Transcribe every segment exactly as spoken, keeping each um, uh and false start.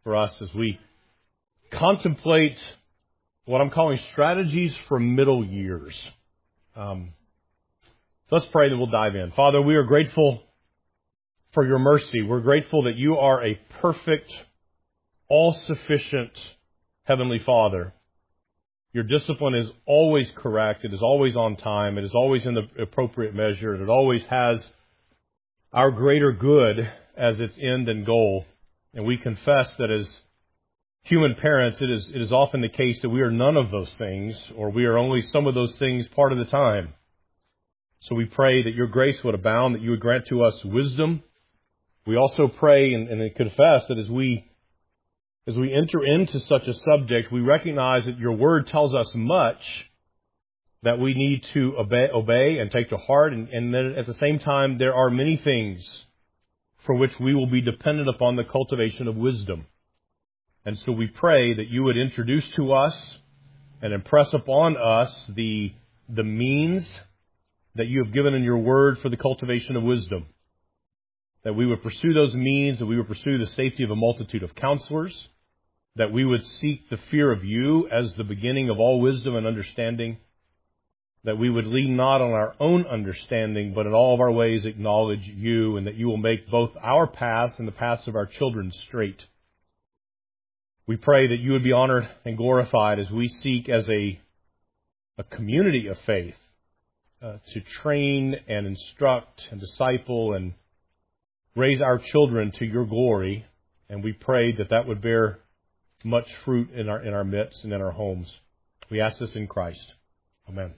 for us as we contemplate what I'm calling strategies for middle years. Um, so let's pray that we'll dive in. Father, we are grateful for your mercy. We're grateful that you are a perfect, all-sufficient Heavenly Father. Your discipline is always correct. It is always on time. It is always in the appropriate measure. And it always has our greater good as its end and goal. And we confess that as human parents, it is, it is often the case that we are none of those things, or we are only some of those things part of the time. So we pray that your grace would abound, that you would grant to us wisdom. We also pray and, and confess that as we As we enter into such a subject, we recognize that your word tells us much that we need to obey, obey and take to heart. And, and then at the same time, there are many things for which we will be dependent upon the cultivation of wisdom. And so we pray that you would introduce to us and impress upon us the, the means that you have given in your word for the cultivation of wisdom. That we would pursue those means, that we would pursue the safety of a multitude of counselors, that we would seek the fear of you as the beginning of all wisdom and understanding, that we would lean not on our own understanding, but in all of our ways acknowledge you, and that you will make both our paths and the paths of our children straight. We pray that you would be honored and glorified as we seek as a, a community of faith uh, to train and instruct and disciple and raise our children to your glory. And we pray that that would bear much fruit in our in our midst and in our homes. We ask this in Christ. Amen.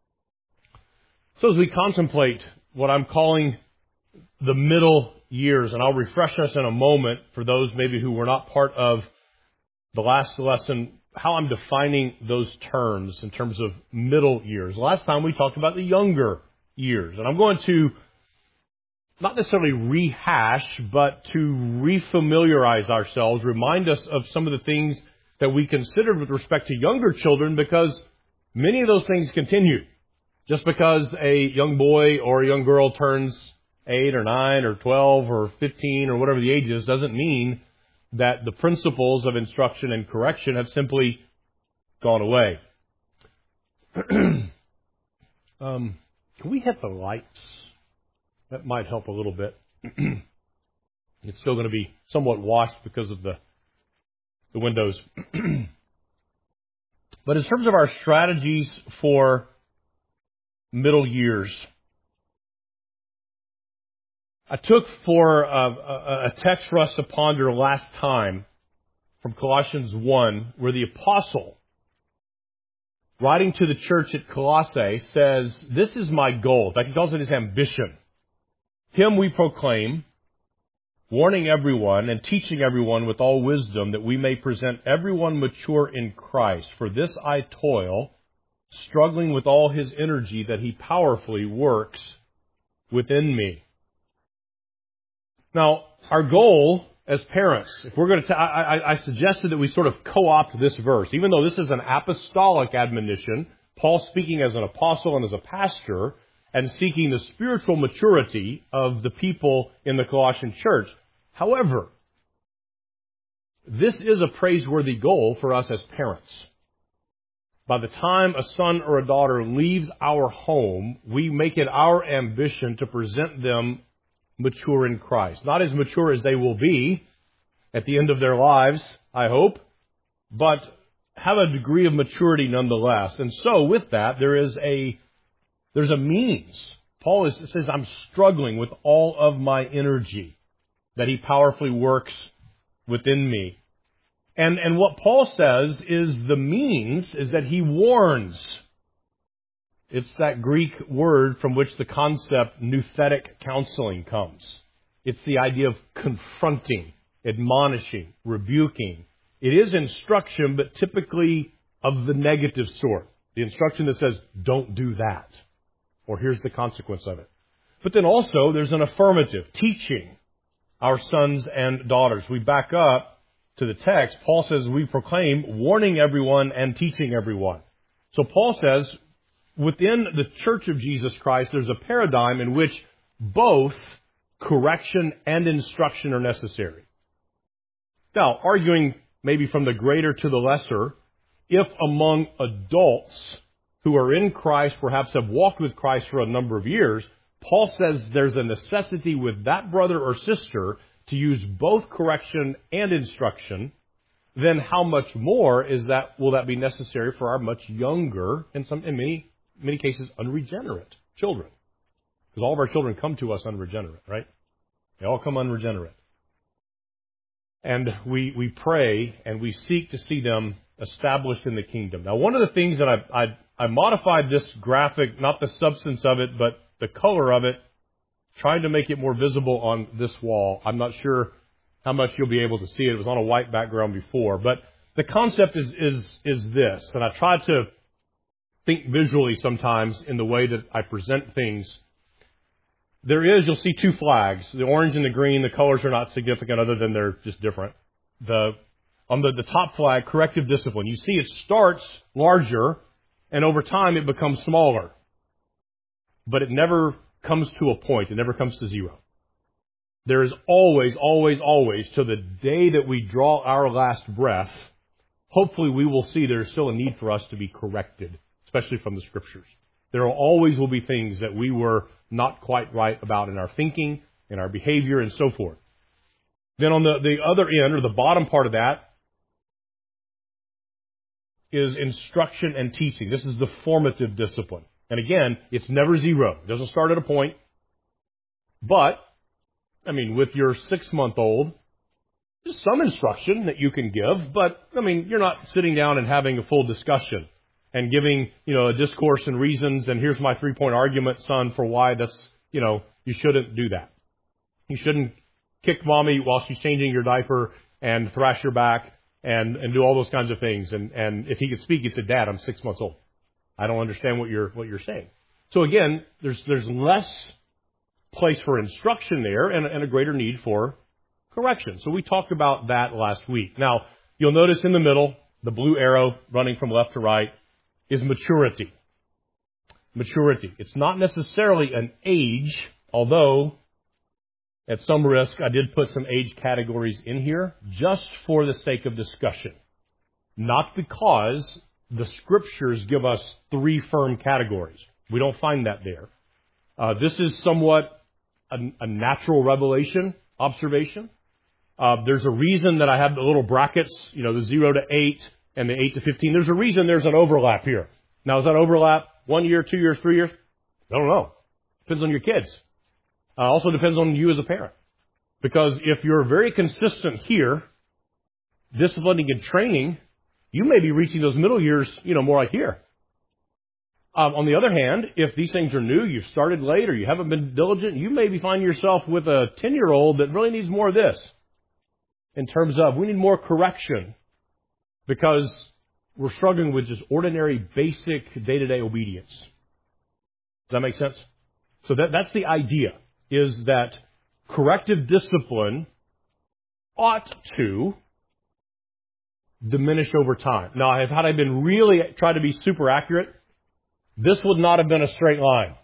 So as we contemplate what I'm calling the middle years, and I'll refresh us in a moment for those maybe who were not part of the last lesson, how I'm defining those terms in terms of middle years. Last time we talked about the younger years, and I'm going to not necessarily rehash, but to refamiliarize ourselves, remind us of some of the things that we considered with respect to younger children, because many of those things continue. Just because a young boy or a young girl turns eight or nine or twelve or fifteen or whatever the age is, doesn't mean that the principles of instruction and correction have simply gone away. um, can we hit the lights? That might help a little bit. It's still going to be somewhat washed because of the, the windows. But in terms of our strategies for middle years, I took for a, a, a text for us to ponder last time from Colossians one, where the apostle, writing to the church at Colossae, says, "This is my goal." In fact, he calls it his ambition. "Him we proclaim, warning everyone and teaching everyone with all wisdom, that we may present everyone mature in Christ. For this I toil, struggling with all his energy that he powerfully works within me." Now, our goal as parents, if we're going to, t- I, I, I suggested that we sort of co-opt this verse, even though this is an apostolic admonition, Paul speaking as an apostle and as a pastor, and seeking the spiritual maturity of the people in the Colossian church. However, this is a praiseworthy goal for us as parents. By the time a son or a daughter leaves our home, we make it our ambition to present them mature in Christ. Not as mature as they will be at the end of their lives, I hope, but have a degree of maturity nonetheless. And so with that, there is a There's a means. Paul is, says, "I'm struggling with all of my energy that he powerfully works within me." And, and what Paul says is the means is that he warns. It's that Greek word from which the concept nouthetic counseling comes. It's the idea of confronting, admonishing, rebuking. It is instruction, but typically of the negative sort. The instruction that says, "Don't do that," or "Here's the consequence of it." But then also there's an affirmative, teaching our sons and daughters. We back up to the text. Paul says we proclaim, warning everyone and teaching everyone. So Paul says within the church of Jesus Christ, there's a paradigm in which both correction and instruction are necessary. Now, arguing maybe from the greater to the lesser, if among adults who are in Christ, perhaps have walked with Christ for a number of years, Paul says there's a necessity with that brother or sister to use both correction and instruction, then how much more is that, will that be necessary for our much younger, and some, in many, many cases, unregenerate children? Because all of our children come to us unregenerate, right? They all come unregenerate. And we, we pray and we seek to see them established in the kingdom. Now, one of the things that I, I, I modified this graphic, not the substance of it, but the color of it, trying to make it more visible on this wall. I'm not sure how much you'll be able to see it. It was on a white background before. But the concept is, is, is this, and I try to think visually sometimes in the way that I present things. There is, you'll see two flags, the orange and the green. The colors are not significant other than they're just different. The, on the, the top flag, corrective discipline. You see it starts larger, and over time it becomes smaller. But it never comes to a point. It never comes to zero. There is always, always, always, to the day that we draw our last breath, hopefully we will see there's still a need for us to be corrected, especially from the Scriptures. There always will be things that we were not quite right about in our thinking, in our behavior, and so forth. Then on the, the other end, or the bottom part of that, is instruction and teaching. This is the formative discipline. And again, it's never zero. It doesn't start at a point. But, I mean, with your six-month-old, there's some instruction that you can give, but, I mean, you're not sitting down and having a full discussion and giving, you know, a discourse and reasons, and here's my three-point argument, son, for why that's, you know, you shouldn't do that. You shouldn't kick mommy while she's changing your diaper and thrash your back and, and do all those kinds of things. And, and if he could speak, he'd say, Dad, I'm six months old. I don't understand what you're, what you're saying. So again, there's, there's less place for instruction there and, and a greater need for correction. So we talked about that last week. Now, you'll notice in the middle, the blue arrow running from left to right is maturity. Maturity. It's not necessarily an age, although at some risk I did put some age categories in here just for the sake of discussion. Not because the Scriptures give us three firm categories. We don't find that there. Uh, this is somewhat a, a natural revelation observation. Uh, there's a reason that I have the little brackets, you know, the zero to eight and the eight to fifteen. There's a reason there's an overlap here. Now, is that overlap one year, two years, three years? I don't know. Depends on your kids. Uh, also depends on you as a parent. Because if you're very consistent here, disciplining and training, you may be reaching those middle years, you know, more like here. Um, on the other hand, if these things are new, you've started late, or you haven't been diligent, you may be finding yourself with a ten-year-old that really needs more of this. In terms of, we need more correction because we're struggling with just ordinary, basic, day-to-day obedience. Does that make sense? So that, that's the idea, is that corrective discipline ought to diminish over time. Now, had I been really, tried to be super accurate, this would not have been a straight line.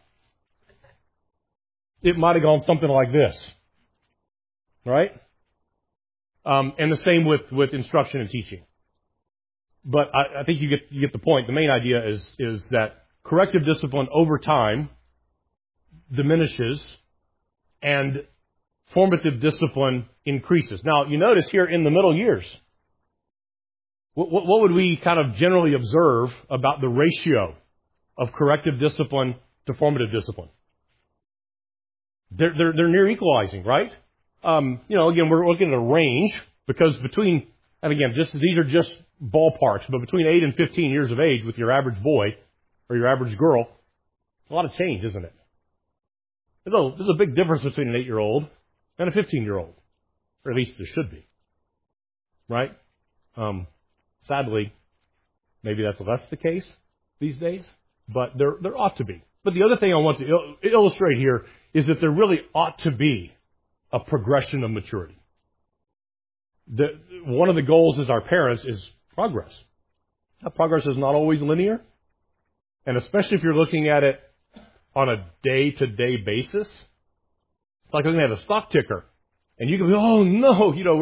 It might have gone something like this. Right? Um, and the same with, with instruction and teaching. But I, I think you get, you get the point. The main idea is, is that corrective discipline over time diminishes and formative discipline increases. Now, you notice here in the middle years, what, what, what would we kind of generally observe about the ratio of corrective discipline to formative discipline? They're, they're, they're near equalizing, right? Um, you know, again, we're looking at a range because between, and again, just these are just ballparks, but between eight and fifteen years of age with your average boy or your average girl, a lot of change, isn't it? There's a, there's a big difference between an eight-year-old and a fifteen-year-old, or at least there should be, right? Um, sadly, maybe that's less the case these days, but there there ought to be. But the other thing I want to il- illustrate here is that there really ought to be a progression of maturity. The, one of the goals as our parents is progress. That progress is not always linear. And especially if you're looking at it on a day-to-day basis, it's like looking at a stock ticker. And you can be, oh no, you know, we're,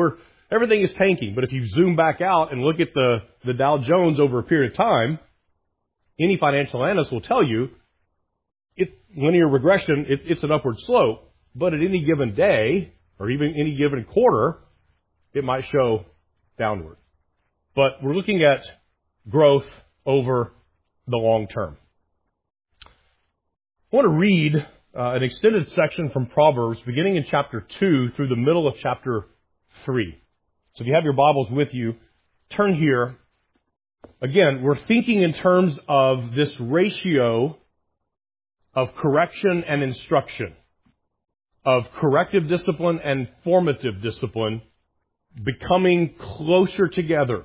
everything is tanking. But if you zoom back out and look at the, the Dow Jones over a period of time, any financial analyst will tell you, it's linear regression, it, it's an upward slope. But at any given day, or even any given quarter, it might show downward. But we're looking at growth over the long term. I want to read uh, an extended section from Proverbs beginning in chapter two through the middle of chapter three. So if you have your Bibles with you, turn here. Again, we're thinking in terms of this ratio of correction and instruction, of corrective discipline and formative discipline becoming closer together.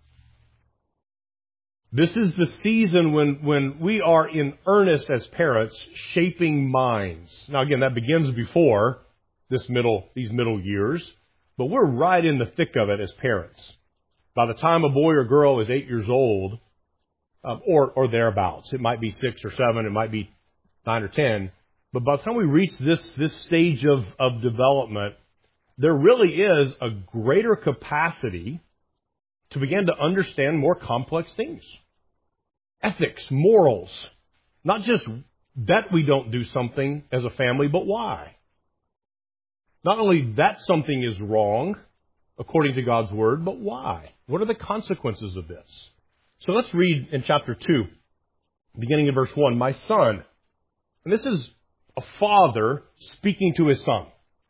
This is the season when, when we are in earnest as parents shaping minds. Now again, that begins before this middle, these middle years, but we're right in the thick of it as parents. By the time a boy or girl is eight years old, um, or, or thereabouts, it might be six or seven, it might be nine or ten, but by the time we reach this, this stage of, of development, there really is a greater capacity to begin to understand more complex things. Ethics, morals, not just that we don't do something as a family, but why. Not only that something is wrong, according to God's Word, but why? What are the consequences of this? So let's read in chapter two, beginning in verse one. My son, and this is a father speaking to his son.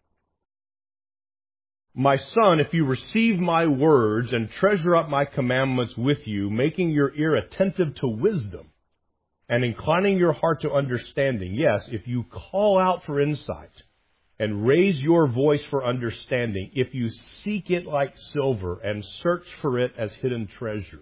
My son, if you receive my words and treasure up my commandments with you, making your ear attentive to wisdom and inclining your heart to understanding, yes, if you call out for insight and raise your voice for understanding, if you seek it like silver and search for it as hidden treasures,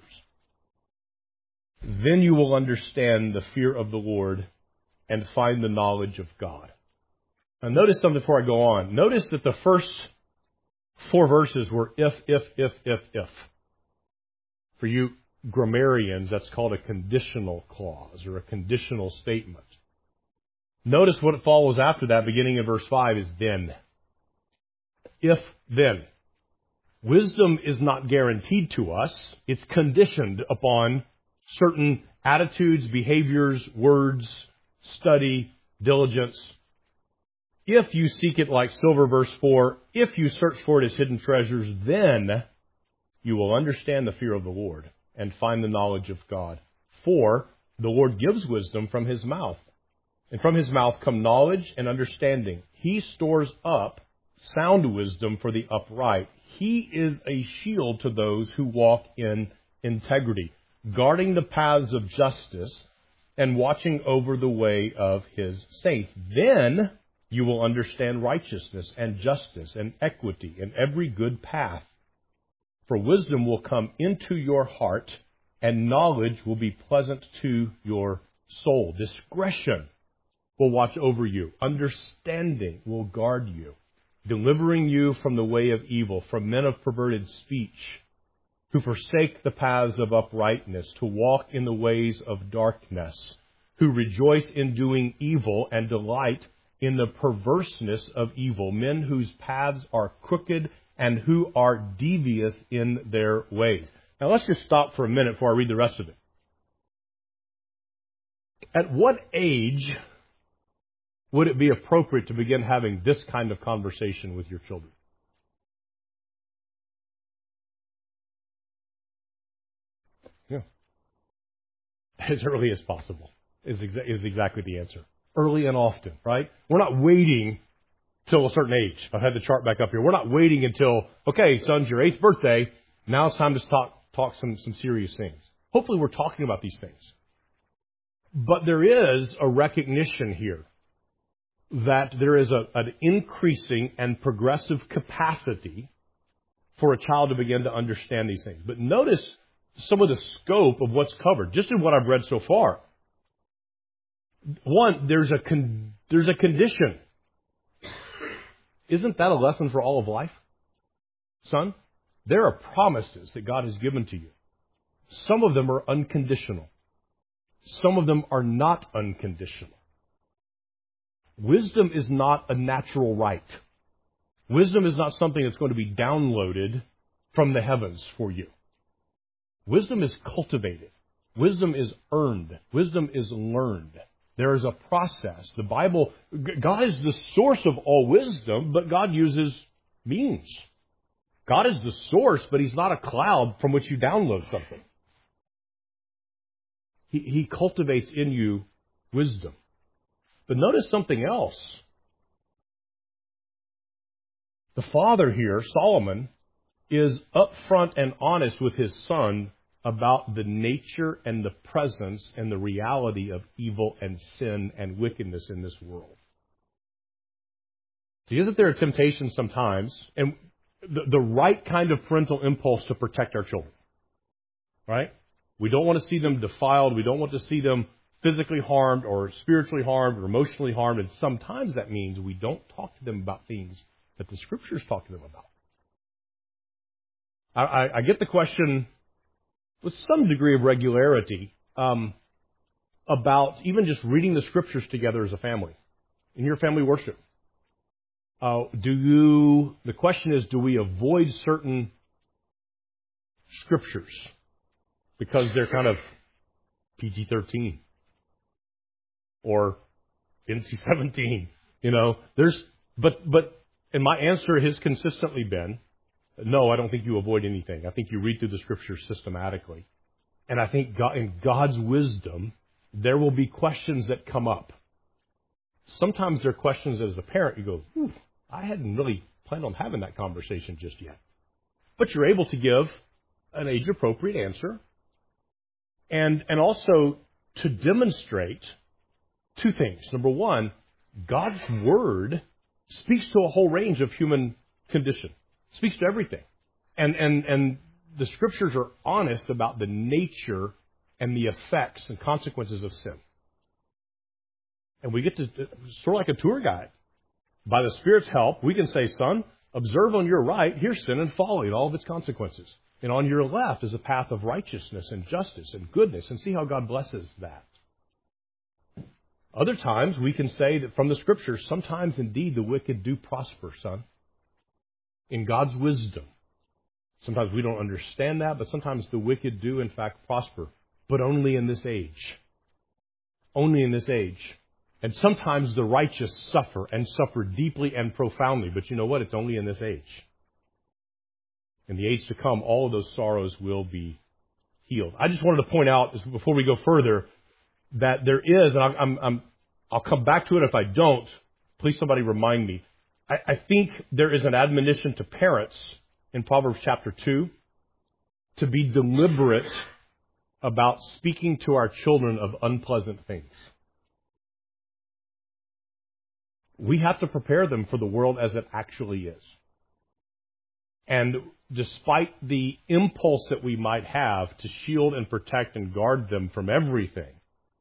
then you will understand the fear of the Lord and find the knowledge of God. Now notice something before I go on. Notice that the first four verses were if, if, if, if, if. For you grammarians, that's called a conditional clause or a conditional statement. Notice what follows after that, beginning in verse five, is then. If then. Wisdom is not guaranteed to us. It's conditioned upon certain attitudes, behaviors, words, study, diligence. If you seek it like silver, verse four, if you search for it as hidden treasures, then you will understand the fear of the Lord and find the knowledge of God. For the Lord gives wisdom from his mouth, and from his mouth come knowledge and understanding. He stores up sound wisdom for the upright. He is a shield to those who walk in integrity, guarding the paths of justice and watching over the way of his saints. Then you will understand righteousness and justice and equity and every good path. For wisdom will come into your heart, and knowledge will be pleasant to your soul. Discretion will watch over you. Understanding will guard you, delivering you from the way of evil, from men of perverted speech, who forsake the paths of uprightness, to walk in the ways of darkness, who rejoice in doing evil and delight in the perverseness of evil, men whose paths are crooked and who are devious in their ways. Now let's just stop for a minute before I read the rest of it. At what age would it be appropriate to begin having this kind of conversation with your children? Yeah. As early as possible is, exa- is exactly the answer. Early and often, right? We're not waiting till a certain age. I've had the chart back up here. We're not waiting until, okay, son's your eighth birthday. Now it's time to talk, talk some, some serious things. Hopefully we're talking about these things. But there is a recognition here that there is a, an increasing and progressive capacity for a child to begin to understand these things. But notice some of the scope of what's covered, just in what I've read so far. One, there's a con- there's a condition. Isn't that a lesson for all of life? Son, there are promises that God has given to you. Some of them are unconditional. Some of them are not unconditional. Wisdom is not a natural right. Wisdom is not something that's going to be downloaded from the heavens for you. Wisdom is cultivated. Wisdom is earned. Wisdom is learned. There is a process. The Bible, God is the source of all wisdom, but God uses means. God is the source, but He's not a cloud from which you download something. He, he cultivates in you wisdom. But notice something else. The father here, Solomon, is upfront and honest with his son about the nature and the presence and the reality of evil and sin and wickedness in this world. See, isn't there a temptation sometimes, and the, the right kind of parental impulse to protect our children, right? We don't want to see them defiled. We don't want to see them physically harmed or spiritually harmed or emotionally harmed. And sometimes that means we don't talk to them about things that the Scriptures talk to them about. I, I, I get the question with some degree of regularity um, about even just reading the Scriptures together as a family in your family worship. Uh, do you? The question is, do we avoid certain Scriptures because they're kind of P G thirteen or N C seventeen? You know, there's but but. And my answer has consistently been, no, I don't think you avoid anything. I think you read through the Scriptures systematically. And I think God, in God's wisdom, there will be questions that come up. Sometimes there are questions that as a parent you go, I hadn't really planned on having that conversation just yet. But you're able to give an age-appropriate answer. And, and also to demonstrate two things. Number one, God's Word speaks to a whole range of human condition. Speaks to everything. And, and, and the Scriptures are honest about the nature and the effects and consequences of sin. And we get to, sort of like a tour guide. By the Spirit's help, we can say, son, observe on your right, here's sin and folly and all of its consequences. And on your left is a path of righteousness and justice and goodness, and see how God blesses that. Other times, we can say that from the Scriptures, sometimes indeed the wicked do prosper, son, in God's wisdom. Sometimes we don't understand that, but sometimes the wicked do, in fact, prosper, but only in this age. Only in this age. And sometimes the righteous suffer, and suffer deeply and profoundly, but you know what? It's only in this age. In the age to come, all of those sorrows will be healed. I just wanted to point out, before we go further, that there is, and I'm, I'm, I'll come back to it if I don't. Please somebody remind me. I, I think there is an admonition to parents in Proverbs chapter two to be deliberate about speaking to our children of unpleasant things. We have to prepare them for the world as it actually is. And despite the impulse that we might have to shield and protect and guard them from everything,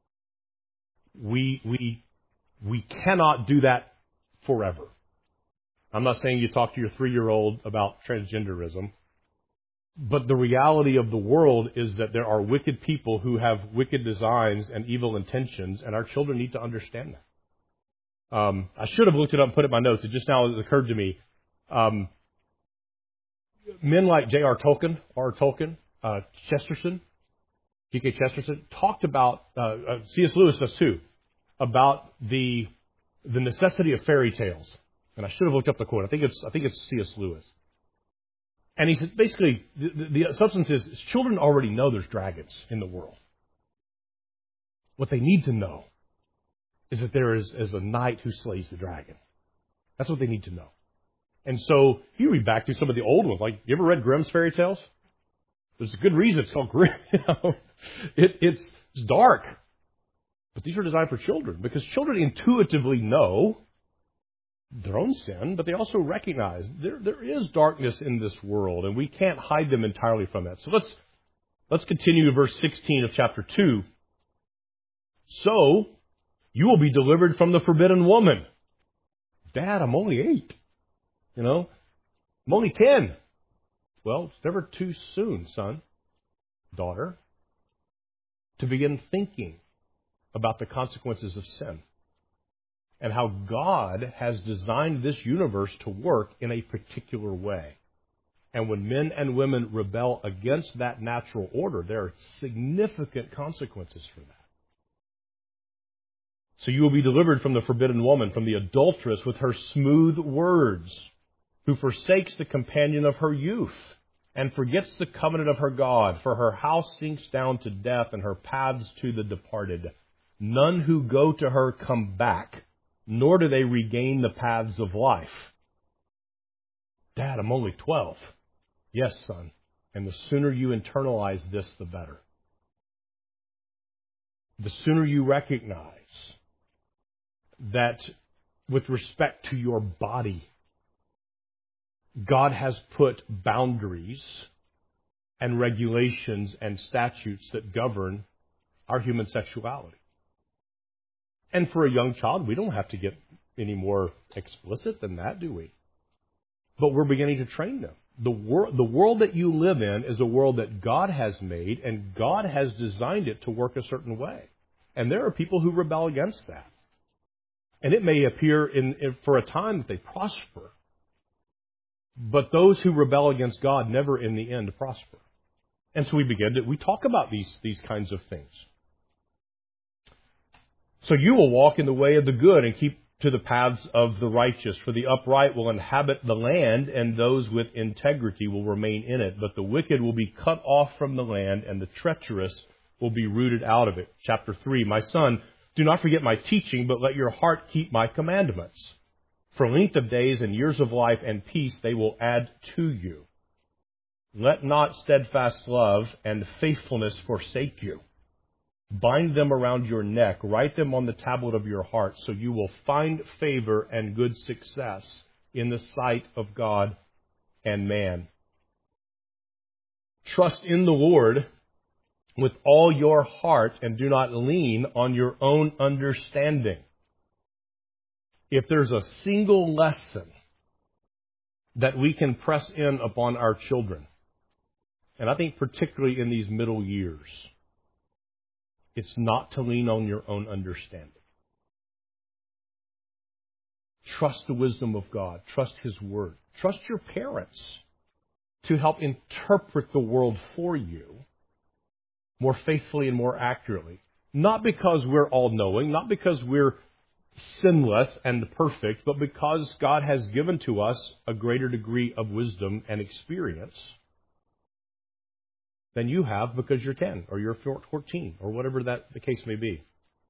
We we we cannot do that forever. I'm not saying you talk to your three-year-old about transgenderism, but the reality of the world is that there are wicked people who have wicked designs and evil intentions, and our children need to understand that. Um, I should have looked it up and put it in my notes. It just now occurred to me. Um, men like J R. Tolkien, R. Tolkien, uh, Chesterton, G K. Chesterton talked about, uh, uh, C S. Lewis does too, about the the necessity of fairy tales. And I should have looked up the quote. I think it's I think it's C S. Lewis. And he said basically the, the, the substance is children already know there's dragons in the world. What they need to know is that there is, is a knight who slays the dragon. That's what they need to know. And so you read back to some of the old ones, like you ever read Grimm's fairy tales? There's a good reason it's called Grimm. You know, it, it's, it's dark. But these are designed for children because children intuitively know their own sin, but they also recognize there there is darkness in this world, and we can't hide them entirely from that. So let's let's continue to verse sixteen of chapter two. So you will be delivered from the forbidden woman. Dad, I'm only eight. You know, I'm only ten. Well, it's never too soon, son, daughter, to begin thinking about the consequences of sin and how God has designed this universe to work in a particular way. And when men and women rebel against that natural order, there are significant consequences for that. So you will be delivered from the forbidden woman, from the adulteress with her smooth words, who forsakes the companion of her youth and forgets the covenant of her God. For her house sinks down to death and her paths to the departed. None who go to her come back, nor do they regain the paths of life. Dad, I'm only twelve. Yes, son. And the sooner you internalize this, the better. The sooner you recognize that with respect to your body, God has put boundaries and regulations and statutes that govern our human sexuality. And for a young child, we don't have to get any more explicit than that, do we? But we're beginning to train them. The, wor- the world that you live in is a world that God has made, and God has designed it to work a certain way. And there are people who rebel against that. And it may appear in, in, for a time that they prosper. But those who rebel against God never in the end prosper. And so we begin to, we talk about these, these kinds of things. So you will walk in the way of the good and keep to the paths of the righteous. For the upright will inhabit the land, and those with integrity will remain in it. But the wicked will be cut off from the land, and the treacherous will be rooted out of it. Chapter three, my son, do not forget my teaching, but let your heart keep my commandments. For length of days and years of life and peace they will add to you. Let not steadfast love and faithfulness forsake you. Bind them around your neck, write them on the tablet of your heart, so you will find favor and good success in the sight of God and man. Trust in the Lord with all your heart and do not lean on your own understanding. If there's a single lesson that we can press in upon our children, and I think particularly in these middle years, it's not to lean on your own understanding. Trust the wisdom of God. Trust His Word. Trust your parents to help interpret the world for you more faithfully and more accurately. Not because we're all-knowing, not because we're sinless and perfect, but because God has given to us a greater degree of wisdom and experience than you have because you're ten or you're fourteen or whatever that the case may be.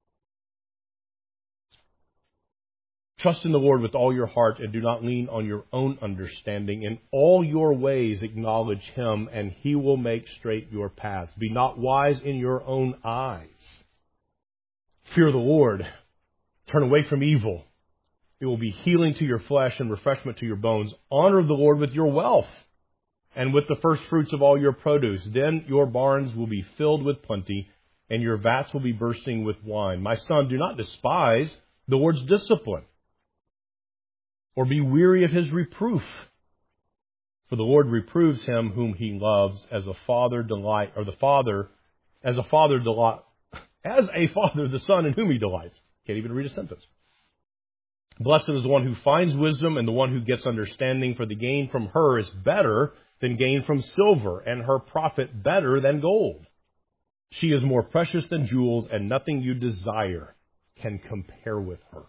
Trust in the Lord with all your heart and do not lean on your own understanding. In all your ways acknowledge Him, and He will make straight your paths. Be not wise in your own eyes. Fear the Lord. Turn away from evil. It will be healing to your flesh and refreshment to your bones. Honor the Lord with your wealth and with the first fruits of all your produce. Then your barns will be filled with plenty, and your vats will be bursting with wine. My son, do not despise the Lord's discipline, or be weary of His reproof. For the Lord reproves him whom He loves, as a father delight, or the father, as a father delight, as a father the son in whom He delights. Can't even read a sentence. Blessed is the one who finds wisdom and the one who gets understanding, for the gain from her is better than gain from silver, and her profit better than gold. She is more precious than jewels, and nothing you desire can compare with her.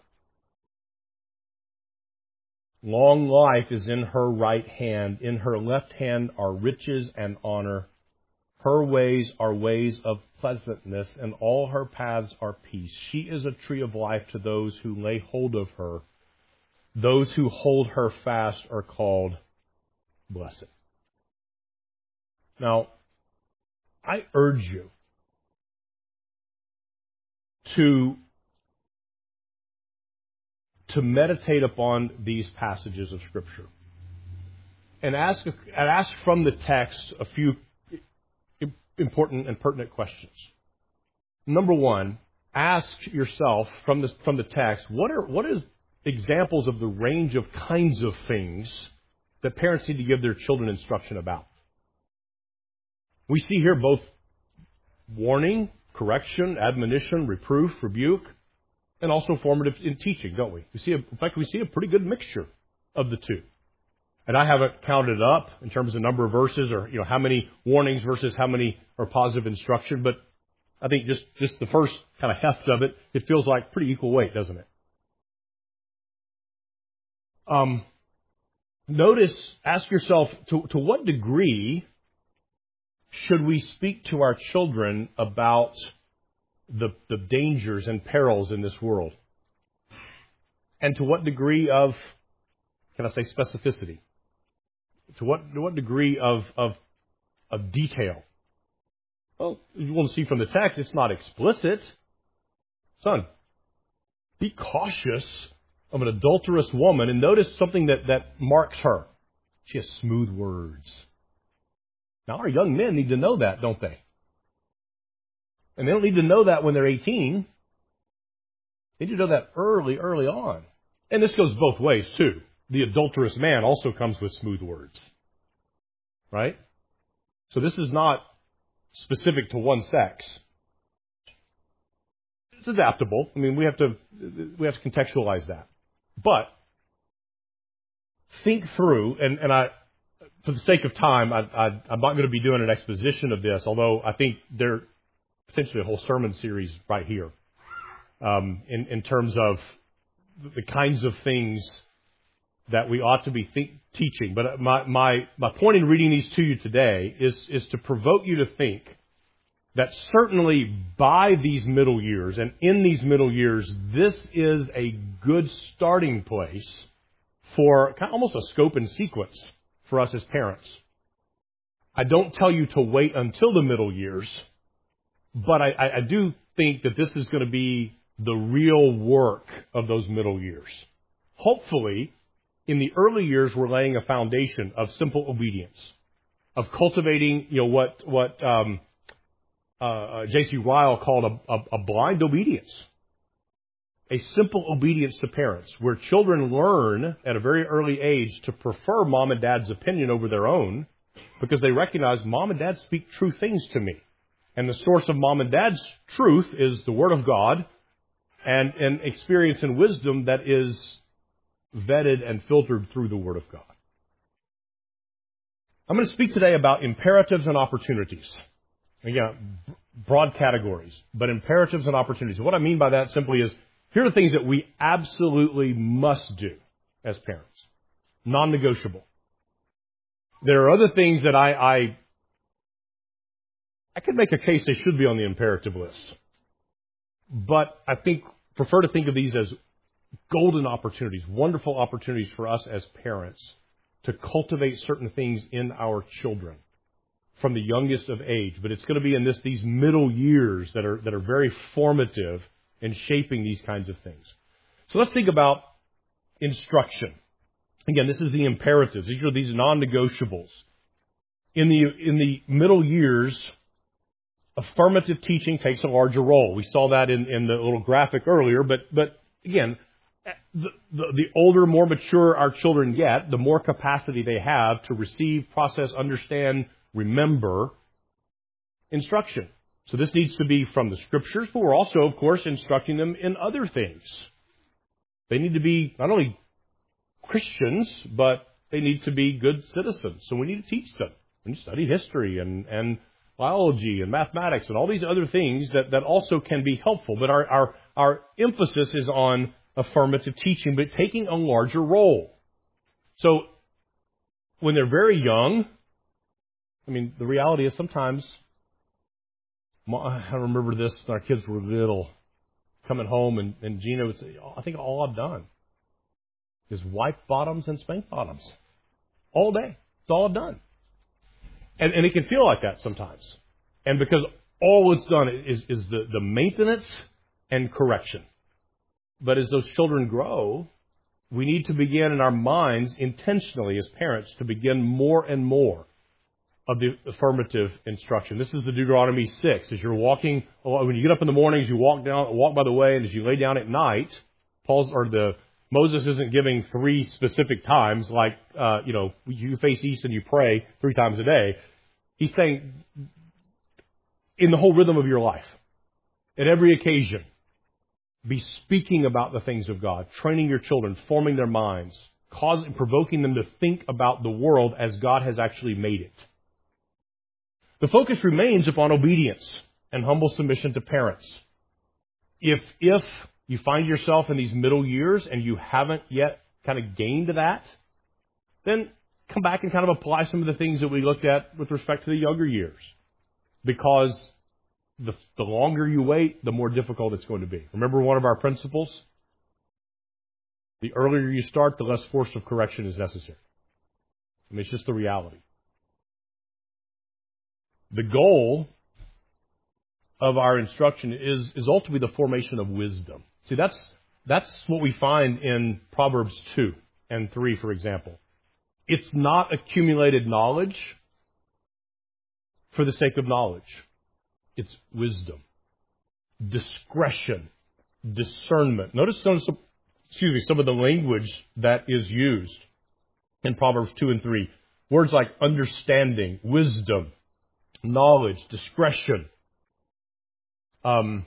Long life is in her right hand. In her left hand are riches and honor. Her ways are ways of pleasantness, and all her paths are peace. She is a tree of life to those who lay hold of her. Those who hold her fast are called blessed. Now, I urge you to, to meditate upon these passages of Scripture and ask, and ask from the text a few important and pertinent questions. Number one, ask yourself from the, from the text, what are what is examples of the range of kinds of things that parents need to give their children instruction about? We see here both warning, correction, admonition, reproof, rebuke, and also formative in teaching, don't we? We see a, in fact, we see a pretty good mixture of the two. And I haven't counted up in terms of number of verses or, you know, how many warnings versus how many are positive instruction. But I think just, just the first kind of heft of it, it feels like pretty equal weight, doesn't it? Um, notice, ask yourself, to, to what degree should we speak to our children about the, the dangers and perils in this world? And to what degree of, can I say specificity? To what, to what degree of, of, of detail? Well, you want to see from the text, it's not explicit. Son, be cautious of an adulterous woman, and notice something that, that marks her. She has smooth words. Now, our young men need to know that, don't they? And they don't need to know that when they're eighteen. They need to know that early, early on. And this goes both ways, too. The adulterous man also comes with smooth words. Right? So this is not specific to one sex. It's adaptable. I mean, we have to we have to contextualize that. But think through, and, and I, for the sake of time, I, I, I'm not going to be doing an exposition of this, although I think there potentially a whole sermon series right here um, in, in terms of the kinds of things that we ought to be think, teaching. But my, my, my point in reading these to you today is, is to provoke you to think that certainly by these middle years and in these middle years, this is a good starting place for kind of almost a scope and sequence for us as parents. I don't tell you to wait until the middle years, but I, I, I do think that this is going to be the real work of those middle years. Hopefully, in the early years, we're laying a foundation of simple obedience, of cultivating, you know, what what um, uh, J C Ryle called a, a, a blind obedience, a simple obedience to parents, where children learn at a very early age to prefer mom and dad's opinion over their own, because they recognize mom and dad speak true things to me, and the source of mom and dad's truth is the Word of God, and an experience and wisdom that is vetted and filtered through the Word of God. I'm going to speak today about imperatives and opportunities. Again, broad categories, but imperatives and opportunities. What I mean by that simply is, here are things that we absolutely must do as parents. Non-negotiable. There are other things that I, I, I could make a case they should be on the imperative list. But I think, prefer to think of these as golden opportunities, wonderful opportunities for us as parents to cultivate certain things in our children from the youngest of age. But it's going to be in this these middle years that are that are very formative in shaping these kinds of things. So let's think about instruction. Again, this is the imperatives. These are these non-negotiables. In the in the middle years, affirmative teaching takes a larger role. We saw that in, in the little graphic earlier, but but again, The, the, the older, more mature our children get, the more capacity they have to receive, process, understand, remember instruction. So this needs to be from the Scriptures, but we're also, of course, instructing them in other things. They need to be not only Christians, but they need to be good citizens. So we need to teach them. We need to study history and, and biology and mathematics and all these other things that, that also can be helpful. But our, our, our emphasis is on affirmative teaching, but taking a larger role. So when they're very young, I mean, the reality is sometimes, I remember this when our kids were little, coming home and, and Gina would say, I think all I've done is wipe bottoms and spank bottoms all day. It's all I've done. And, and it can feel like that sometimes. And because all it's done is, is the, the maintenance and correction. But as those children grow, we need to begin in our minds intentionally as parents to begin more and more of the affirmative instruction. This is the Deuteronomy six. As you're walking, when you get up in the mornings, you walk down, walk by the way, and as you lay down at night, Paul's or the Moses isn't giving three specific times like uh, you know you face east and you pray three times a day. He's saying in the whole rhythm of your life, at every occasion, be speaking about the things of God, training your children, forming their minds, causing, provoking them to think about the world as God has actually made it. The focus remains upon obedience and humble submission to parents. If, if you find yourself in these middle years and you haven't yet kind of gained that, then come back and kind of apply some of the things that we looked at with respect to the younger years. Because the, the longer you wait, the more difficult it's going to be. Remember one of our principles? The earlier you start, the less force of correction is necessary. I mean, it's just the reality. The goal of our instruction is, is ultimately the formation of wisdom. See, that's, that's what we find in Proverbs two and three, for example. It's not accumulated knowledge for the sake of knowledge. It's wisdom, discretion, discernment. Notice some, excuse me, some of the language that is used in Proverbs two and three. Words like understanding, wisdom, knowledge, discretion. Um,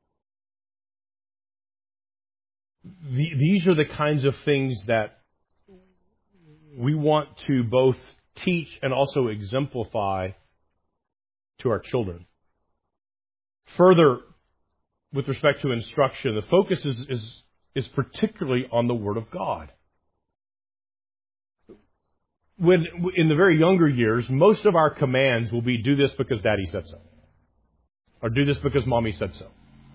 the, these are the kinds of things that we want to both teach and also exemplify to our children. Further, with respect to instruction, the focus is, is, is particularly on the Word of God. When, in the very younger years, most of our commands will be do this because Daddy said so. Or do this because Mommy said so.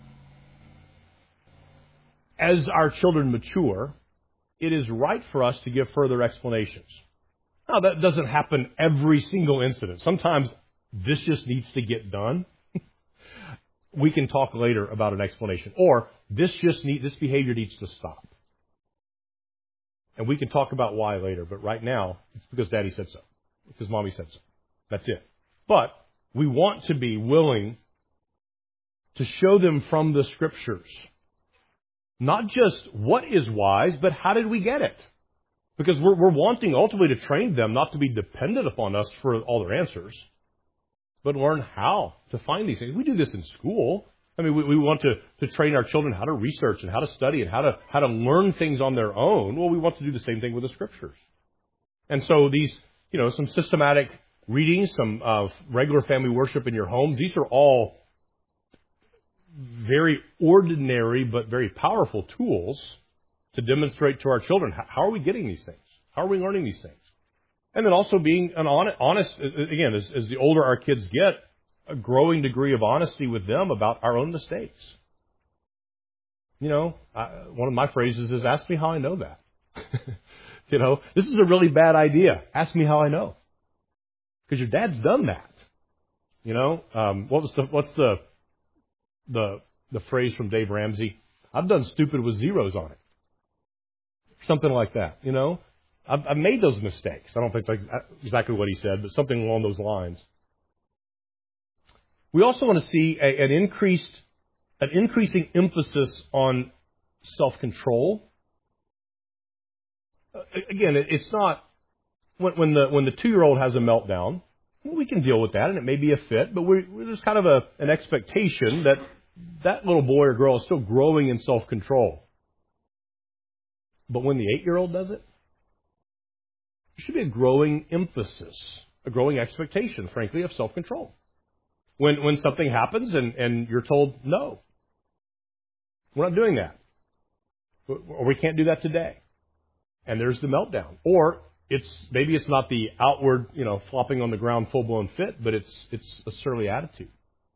As our children mature, it is right for us to give further explanations. Now, that doesn't happen every single incident. Sometimes this just needs to get done. We can talk later about an explanation. Or this just need, this behavior needs to stop. And we can talk about why later. But right now, it's because Daddy said so. Because Mommy said so. That's it. But we want to be willing to show them from the Scriptures not just what is wise, but how did we get it? Because we're, we're wanting ultimately to train them not to be dependent upon us for all their answers, but learn how to find these things. We do this in school. I mean, we, we want to, to train our children how to research and how to study and how to how to learn things on their own. Well, we want to do the same thing with the Scriptures. And so these, you know, some systematic readings, some uh, regular family worship in your homes, these are all very ordinary but very powerful tools to demonstrate to our children how are we getting these things? How are we learning these things? And then also being an honest, again, as, as the older our kids get, a growing degree of honesty with them about our own mistakes. You know, I, one of my phrases is, ask me how I know that. You know, this is a really bad idea. Ask me how I know. Because your dad's done that. You know, um, what was the, what's the, the, the phrase from Dave Ramsey? I've done stupid with zeros on it. Something like that, you know. I've, I've made those mistakes. I don't think that's exactly what he said, but something along those lines. We also want to see a, an increased, an increasing emphasis on self-control. Uh, again, it, it's not when, when the when the two-year-old has a meltdown, we can deal with that, and it may be a fit, but we're, there's kind of a, an expectation that that little boy or girl is still growing in self-control. But when the eight-year-old does it, there should be a growing emphasis, a growing expectation, frankly, of self-control. When when something happens and, and you're told, no, we're not doing that. Or we can't do that today. And there's the meltdown. Or it's maybe it's not the outward, you know, flopping on the ground, full-blown fit, but it's it's a surly attitude.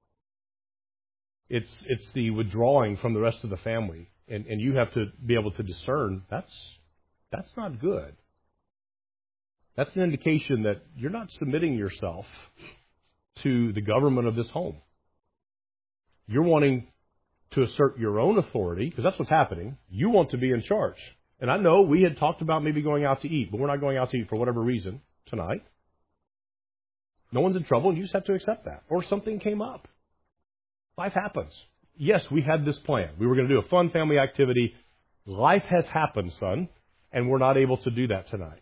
It's it's the withdrawing from the rest of the family. And, and you have to be able to discern that's that's not good. That's an indication that you're not submitting yourself to the government of this home. You're wanting to assert your own authority, because that's what's happening. You want to be in charge. And I know we had talked about maybe going out to eat, but we're not going out to eat for whatever reason tonight. No one's in trouble, and you just have to accept that. Or something came up. Life happens. Yes, we had this plan. We were going to do a fun family activity. Life has happened, son, and we're not able to do that tonight.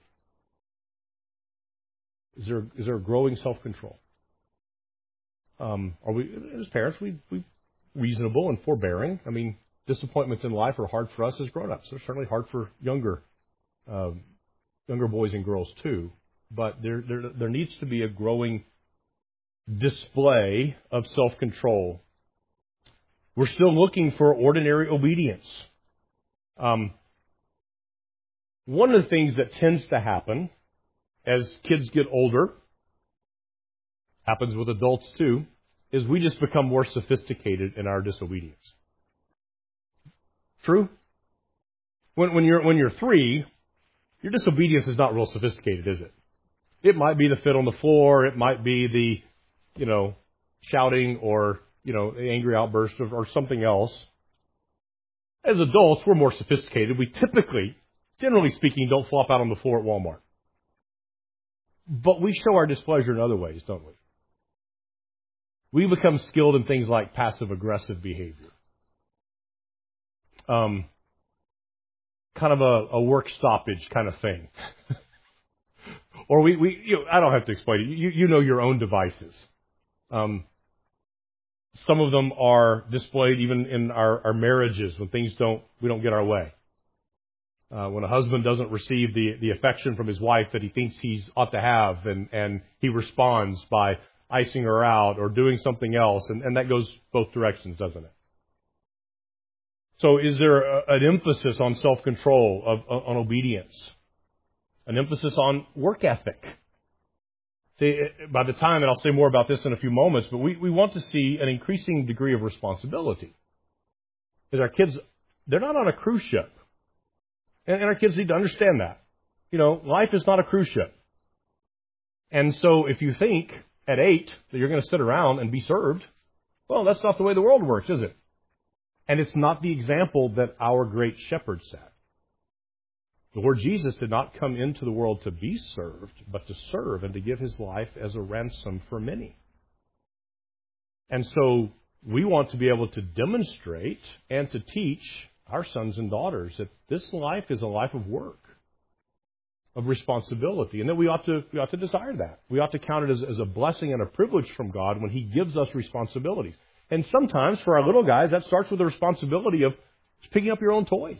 Is there is there a growing self-control? Um, are we, as parents, we we reasonable and forbearing? I mean, disappointments in life are hard for us as grown-ups. They're certainly hard for younger um, younger boys and girls too, but there, there, there needs to be a growing display of self-control. We're still looking for ordinary obedience. Um, one of the things that tends to happen as kids get older, happens with adults too, is we just become more sophisticated in our disobedience. True? When, when you're when you're three, your disobedience is not real sophisticated, is it? It might be the fit on the floor. It might be the, you know, shouting or, you know, the angry outburst or, or something else. As adults, we're more sophisticated. We typically, generally speaking, don't flop out on the floor at Walmart. But we show our displeasure in other ways, don't we? We become skilled in things like passive-aggressive behavior. Um, kind of a, a work stoppage kind of thing. Or we, we you know, I don't have to explain it. You, you know your own devices. Um, some of them are displayed even in our, our marriages when things don't, we don't get our way. Uh, when a husband doesn't receive the, the affection from his wife that he thinks he ought to have, and, and he responds by icing her out or doing something else, and, and that goes both directions, doesn't it? So is there a, an emphasis on self-control, of, on obedience? An emphasis on work ethic? See, by the time, and I'll say more about this in a few moments, but we, we want to see an increasing degree of responsibility. Because our kids, they're not on a cruise ship. And, and our kids need to understand that. You know, life is not a cruise ship. And so if you think at eight that you're going to sit around and be served, well, that's not the way the world works, is it? And it's not the example that our great shepherd set. The Lord Jesus did not come into the world to be served, but to serve and to give his life as a ransom for many. And so we want to be able to demonstrate and to teach our sons and daughters that this life is a life of work, of responsibility, and that we ought to we ought to desire that. We ought to count it as, as a blessing and a privilege from God when he gives us responsibilities. And sometimes for our little guys, that starts with the responsibility of picking up your own toys.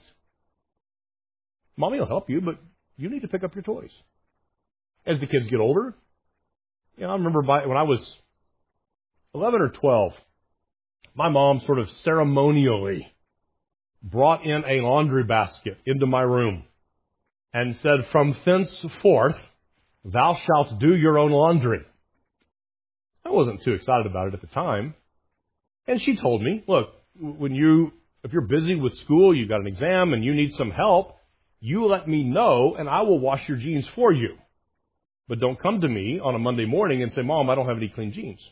Mommy will help you, but you need to pick up your toys. As the kids get older, you know, I remember by, when I was eleven or twelve, my mom sort of ceremonially brought in a laundry basket into my room and said, "From thenceforth, thou shalt do your own laundry." I wasn't too excited about it at the time. And she told me, look, when you, if you're busy with school, you've got an exam and you need some help, you let me know and I will wash your jeans for you. But don't come to me on a Monday morning and say, "Mom, I don't have any clean jeans."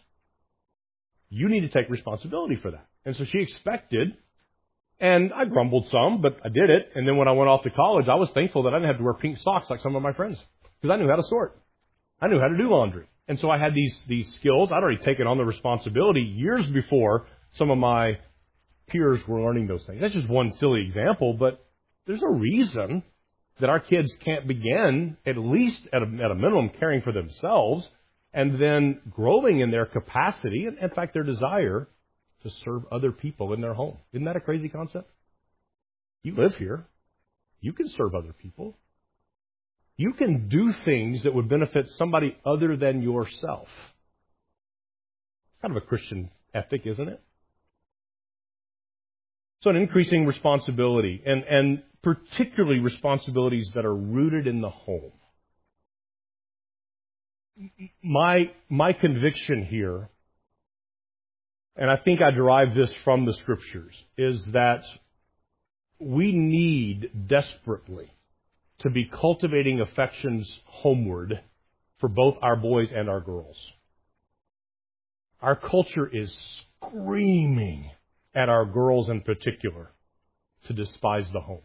You need to take responsibility for that. And so she expected, and I grumbled some, but I did it. And then when I went off to college, I was thankful that I didn't have to wear pink socks like some of my friends, because I knew how to sort. I knew how to do laundry. And so I had these these skills. I'd already taken on the responsibility years before some of my peers were learning those things. That's just one silly example, but there's a reason that our kids can't begin, at least at a, at a minimum, caring for themselves and then growing in their capacity and, in fact, their desire to serve other people in their home. Isn't that a crazy concept? You live here. You can serve other people. You can do things that would benefit somebody other than yourself. Kind of a Christian ethic, isn't it? So an increasing responsibility, and, and particularly responsibilities that are rooted in the home. My, my conviction here, and I think I derive this from the Scriptures, is that we need desperately to be cultivating affections homeward for both our boys and our girls. Our culture is screaming at our girls in particular to despise the home.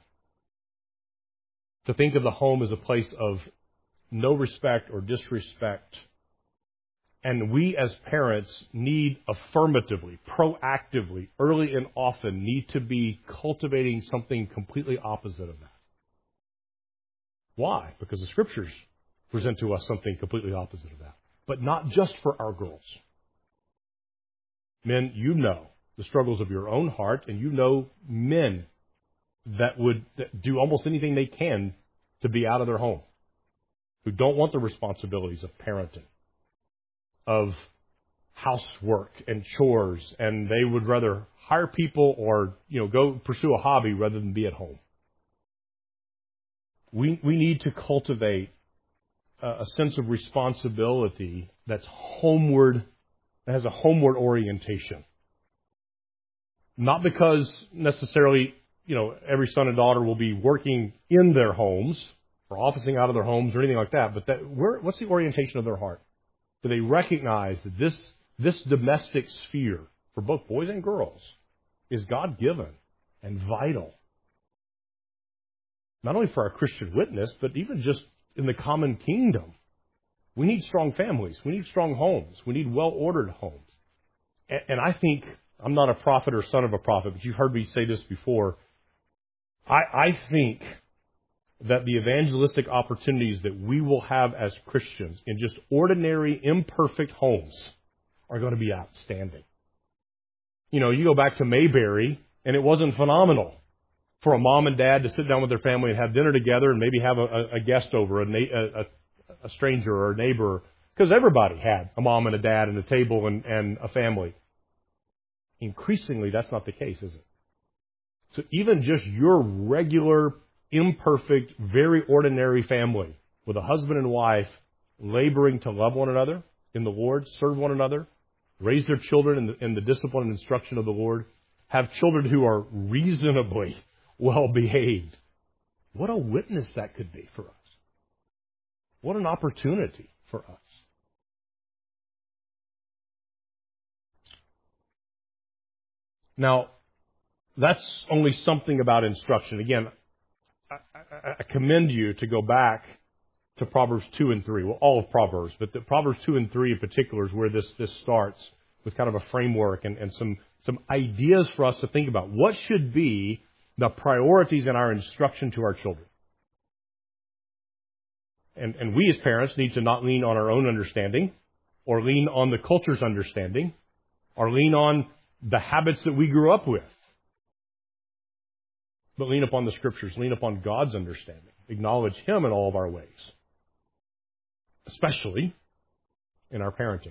To think of the home as a place of no respect or disrespect. And we as parents need affirmatively, proactively, early and often need to be cultivating something completely opposite of that. Why? Because the Scriptures present to us something completely opposite of that. But not just for our girls. Men, you know the struggles of your own heart, and you know men that would that do almost anything they can to be out of their home. who don't want the responsibilities of parenting, of housework and chores, and they would rather hire people or, you know, go pursue a hobby rather than be at home. We we need to cultivate a, a sense of responsibility that's homeward, that has a homeward orientation. Not because necessarily, you know, every son and daughter will be working in their homes or officing out of their homes or anything like that, but that where, what's the orientation of their heart? Do they recognize that this this domestic sphere for both boys and girls is God-given and vital? Not only for our Christian witness, but even just in the common kingdom. We need strong families. We need strong homes. We need well-ordered homes. And, and I think, I'm not a prophet or son of a prophet, but you've heard me say this before. I, I think that the evangelistic opportunities that we will have as Christians in just ordinary, imperfect homes are going to be outstanding. You know, you go back to Mayberry, and it wasn't phenomenal for a mom and dad to sit down with their family and have dinner together and maybe have a, a, a guest over, a, a, a stranger or a neighbor, because everybody had a mom and a dad and a table and, and a family. Increasingly, that's not the case, is it? So even just your regular, imperfect, very ordinary family with a husband and wife laboring to love one another in the Lord, serve one another, raise their children in the, in the discipline and instruction of the Lord, have children who are reasonably well behaved. What a witness that could be for us. What an opportunity for us. Now, that's only something about instruction. Again, I, I, I commend you to go back to Proverbs two and three. Well, all of Proverbs, but the Proverbs two and three in particular is where this, this starts with kind of a framework and, and some, some ideas for us to think about. What should be the priorities in our instruction to our children? And, and we as parents need to not lean on our own understanding or lean on the culture's understanding or lean on the habits that we grew up with. But lean upon the Scriptures, lean upon God's understanding. Acknowledge Him in all of our ways, especially in our parenting.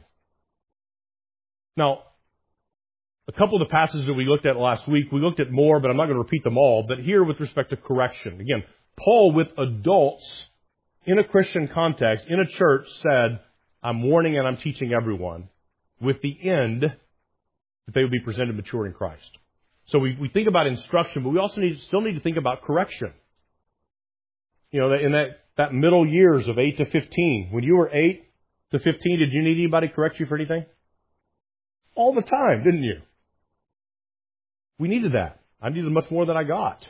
Now, a couple of the passages that we looked at last week, we looked at more, but I'm not going to repeat them all. But here with respect to correction. Again, Paul with adults in a Christian context, in a church, said, I'm warning and I'm teaching everyone with the end that they would be presented mature in Christ. So we, we think about instruction, but we also need, still need to think about correction. You know, in that, that middle years of eight to fifteen, when you were eight to fifteen, did you need anybody to correct you for anything? All the time, didn't you? We needed that. I needed much more than I got.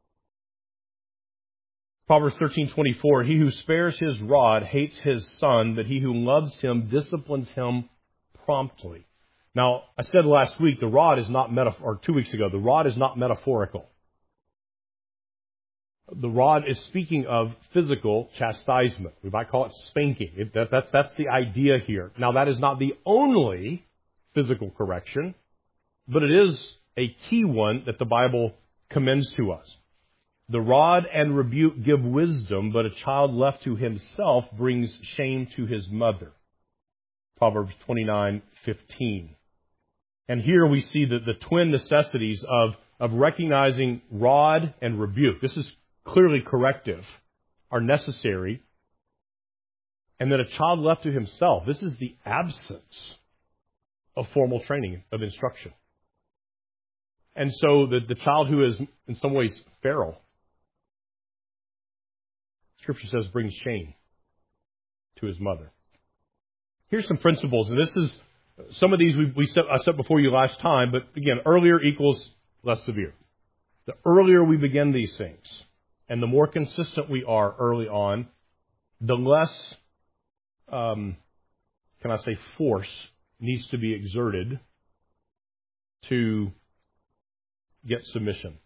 Proverbs thirteen twenty-four, he who spares his rod hates his son, but he who loves him disciplines him promptly. Now, I said last week, the rod is not metaphor, or two weeks ago, the rod is not metaphorical. The rod is speaking of physical chastisement. We might call it spanking. It, that, that's, that's the idea here. Now, that is not the only physical correction, but it is a key one that the Bible commends to us. The rod and rebuke give wisdom, but a child left to himself brings shame to his mother. Proverbs twenty-nine fifteen. And here we see the, the twin necessities of, of recognizing rod and rebuke. This is clearly corrective, are necessary. And that a child left to himself, this is the absence of formal training, of instruction. And so the, the child who is in some ways feral, Scripture says, brings shame to his mother. Here's some principles, and this is, some of these we, we set, I set before you last time, but again, earlier equals less severe. The earlier we begin these things, and the more consistent we are early on, the less, um, can I say, force needs to be exerted to get submission.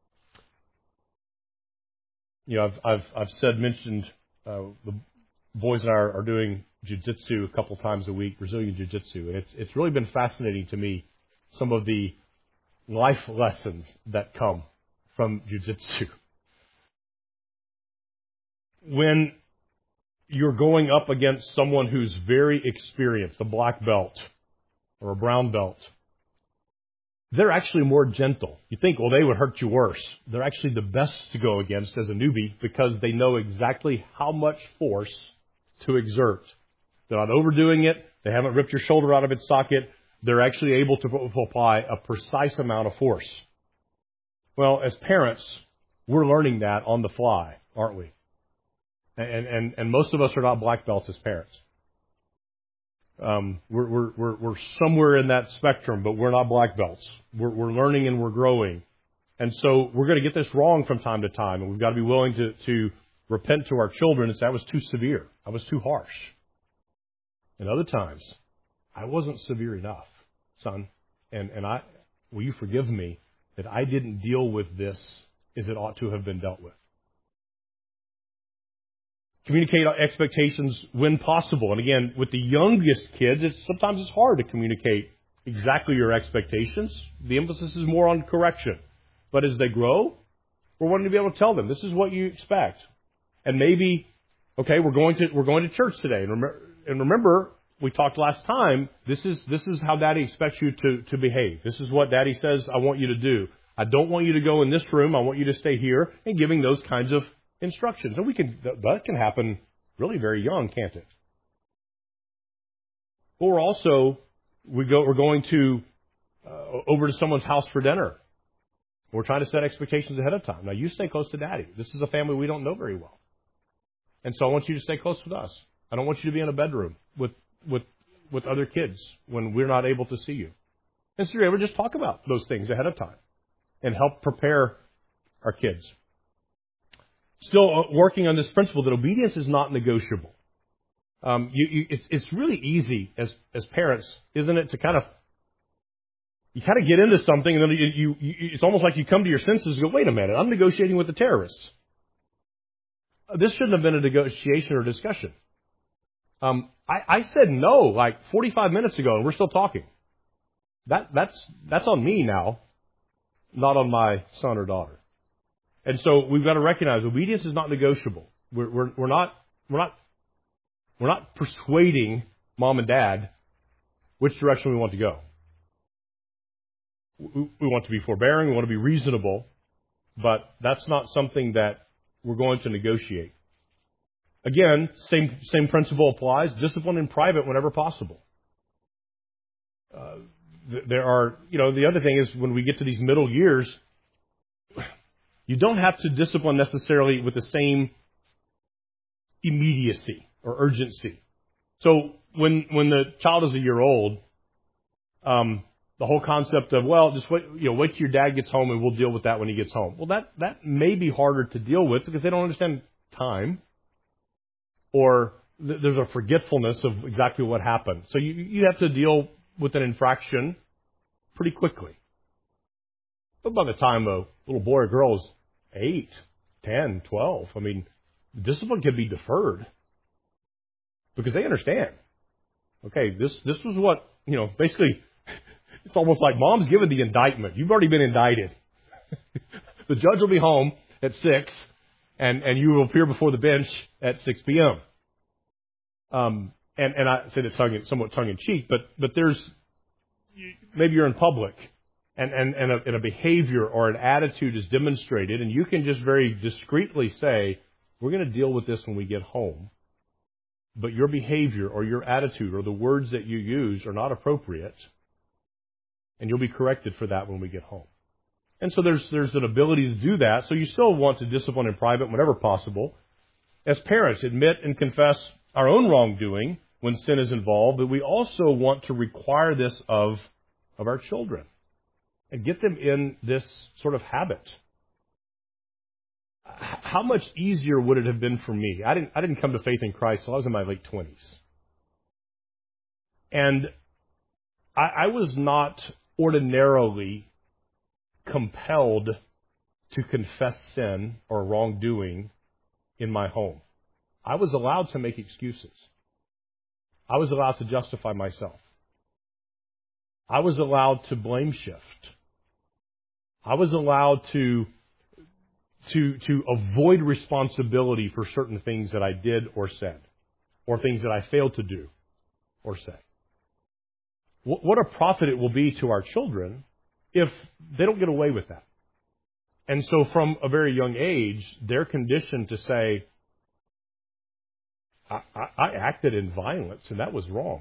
You know, I've I've, I've said, mentioned, uh, the boys and I are, are doing jiu-jitsu a couple times a week, Brazilian jiu-jitsu, and it's it's really been fascinating to me, some of the life lessons that come from jiu-jitsu. When you're going up against someone who's very experienced, a black belt or a brown belt. They're actually more gentle. You think, well, they would hurt you worse. They're actually the best to go against as a newbie because they know exactly how much force to exert. They're not overdoing it. They haven't ripped your shoulder out of its socket. They're actually able to apply a precise amount of force. Well, as parents, we're learning that on the fly, aren't we? And and, and most of us are not black belts as parents. Um, we're, we're, we're, we're somewhere in that spectrum, but we're not black belts. We're, we're learning and we're growing. And so we're going to get this wrong from time to time, and we've got to be willing to, to repent to our children and say, I was too severe. I was too harsh. And other times, I wasn't severe enough, son. And, and I, will you forgive me that I didn't deal with this as it ought to have been dealt with? Communicate expectations when possible. And again, with the youngest kids, it's sometimes it's hard to communicate exactly your expectations. The emphasis is more on correction. But as they grow, we're wanting to be able to tell them, this is what you expect. And maybe, okay, we're going to we're going to church today. And remember, and remember we talked last time, this is this is how Daddy expects you to, to behave. This is what Daddy says I want you to do. I don't want you to go in this room. I want you to stay here, and giving those kinds of instructions. And we can that can happen really very young, can't it? Or also, we go we're going to uh, over to someone's house for dinner. We're trying to set expectations ahead of time. Now, you stay close to Daddy. This is a family we don't know very well, and so I want you to stay close with us. I don't want you to be in a bedroom with with with other kids when we're not able to see you. And so you're able to just talk about those things ahead of time and help prepare our kids. Still working on this principle that obedience is not negotiable. Um, you, you, it's, it's really easy as as parents, isn't it, to kind of you kind of get into something and then you, you, you it's almost like you come to your senses and go, wait a minute, I'm negotiating with the terrorists. This shouldn't have been a negotiation or discussion. Um, I, I said no like forty-five minutes ago, and we're still talking. That that's that's on me now, not on my son or daughter. And so we've got to recognize obedience is not negotiable. We're, we're, we're not we're not we're not persuading mom and dad which direction we want to go. We, we want to be forbearing, we want to be reasonable, but that's not something that we're going to negotiate. Again, same same principle applies. Discipline in private whenever possible. Uh, th- there are, you know, the other thing is when we get to these middle years, you don't have to discipline necessarily with the same immediacy or urgency. So when when the child is a year old, um, the whole concept of, well, just wait, you know, wait till your dad gets home and we'll deal with that when he gets home. Well, that that may be harder to deal with because they don't understand time, or th- there's a forgetfulness of exactly what happened. So you you have to deal with an infraction pretty quickly. But by the time a little boy or girl is eight, ten, twelve, I mean, discipline can be deferred because they understand. Okay, this this was what, you know, basically, it's almost like mom's given the indictment. You've already been indicted. The judge will be home at six, and, and you will appear before the bench at six p.m. Um, and, and I say that tongue, somewhat tongue-in-cheek, but, but there's, maybe you're in public, and, and, and, a, and a behavior or an attitude is demonstrated, and you can just very discreetly say, we're going to deal with this when we get home, but your behavior or your attitude or the words that you use are not appropriate, and you'll be corrected for that when we get home. And so there's there's an ability to do that, so you still want to discipline in private whenever possible. As parents, admit and confess our own wrongdoing when sin is involved, but we also want to require this of, of our children and get them in this sort of habit. How much easier would it have been for me? I didn't I didn't come to faith in Christ until I was in my late twenties. And I, I was not ordinarily compelled to confess sin or wrongdoing in my home. I was allowed to make excuses. I was allowed to justify myself. I was allowed to blame shift. I was allowed to to to avoid responsibility for certain things that I did or said. or things that I fail to do or say. What a profit it will be to our children if they don't get away with that. And so from a very young age, they're conditioned to say, I, I, I acted in violence and that was wrong.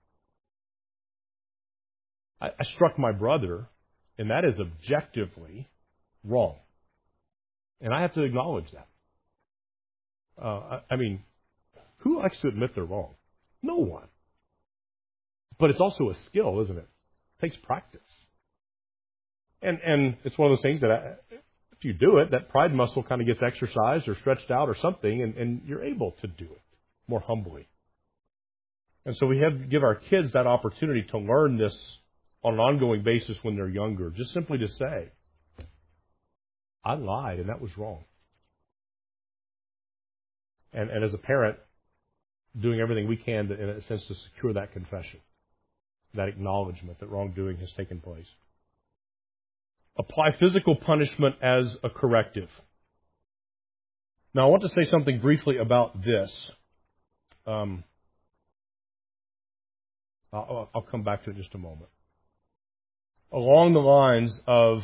I, I struck my brother and that is objectively wrong. And I have to acknowledge that. Uh, I, I mean, who likes to admit they're wrong? No one. But it's also a skill, isn't it? It takes practice. And and it's one of those things that I, if you do it, that pride muscle kind of gets exercised or stretched out or something, and, and you're able to do it more humbly. And so we have to give our kids that opportunity to learn this on an ongoing basis when they're younger, just simply to say, I lied and that was wrong. And, and as a parent, doing everything we can to, in a sense, to secure that confession, that acknowledgement that wrongdoing has taken place. Apply physical punishment as a corrective. Now, I want to say something briefly about this. Um, I'll, I'll come back to it in just a moment. Along the lines of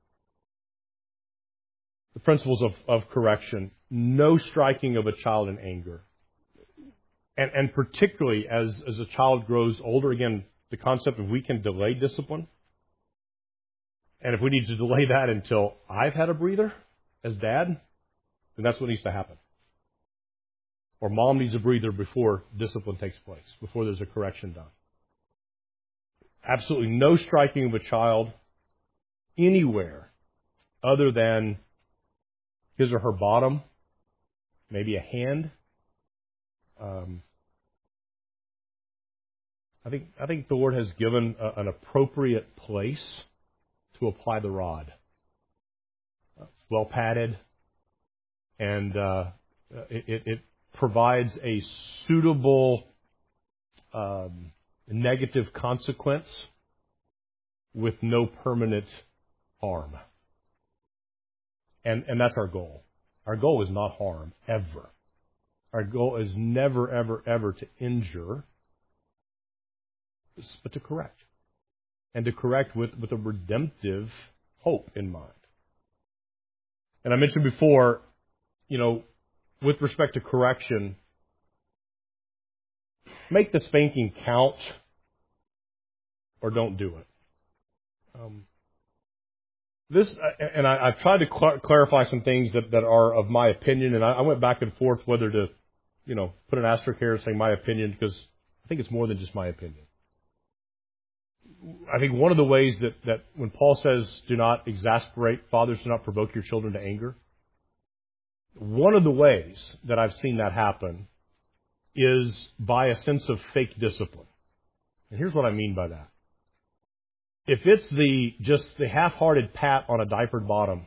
the principles of, of correction, no striking of a child in anger. And, and particularly as, as a child grows older, again, the concept of we can delay discipline. And if we need to delay that until I've had a breather as dad, then that's what needs to happen. Or mom needs a breather before discipline takes place, before there's a correction done. Absolutely no striking of a child anywhere other than his or her bottom, maybe a hand. Um, I think I think the Lord has given a, an appropriate place to apply the rod. Uh, well padded, and uh, it, it provides a suitable um, negative consequence with no permanent harm. And and that's our goal. Our goal is not harm, ever. Our goal is never, ever, ever to injure, but to correct. And to correct with, with a redemptive hope in mind. And I mentioned before, you know, with respect to correction, make the spanking count or don't do it. Um, this, and I, I've tried to cl- clarify some things that, that are of my opinion, and I, I went back and forth whether to, you know, put an asterisk here saying my opinion, because I think it's more than just my opinion. I think one of the ways that, that when Paul says, do not exasperate, fathers, do not provoke your children to anger, one of the ways that I've seen that happen is by a sense of fake discipline. And here's what I mean by that. If it's the just the half-hearted pat on a diapered bottom,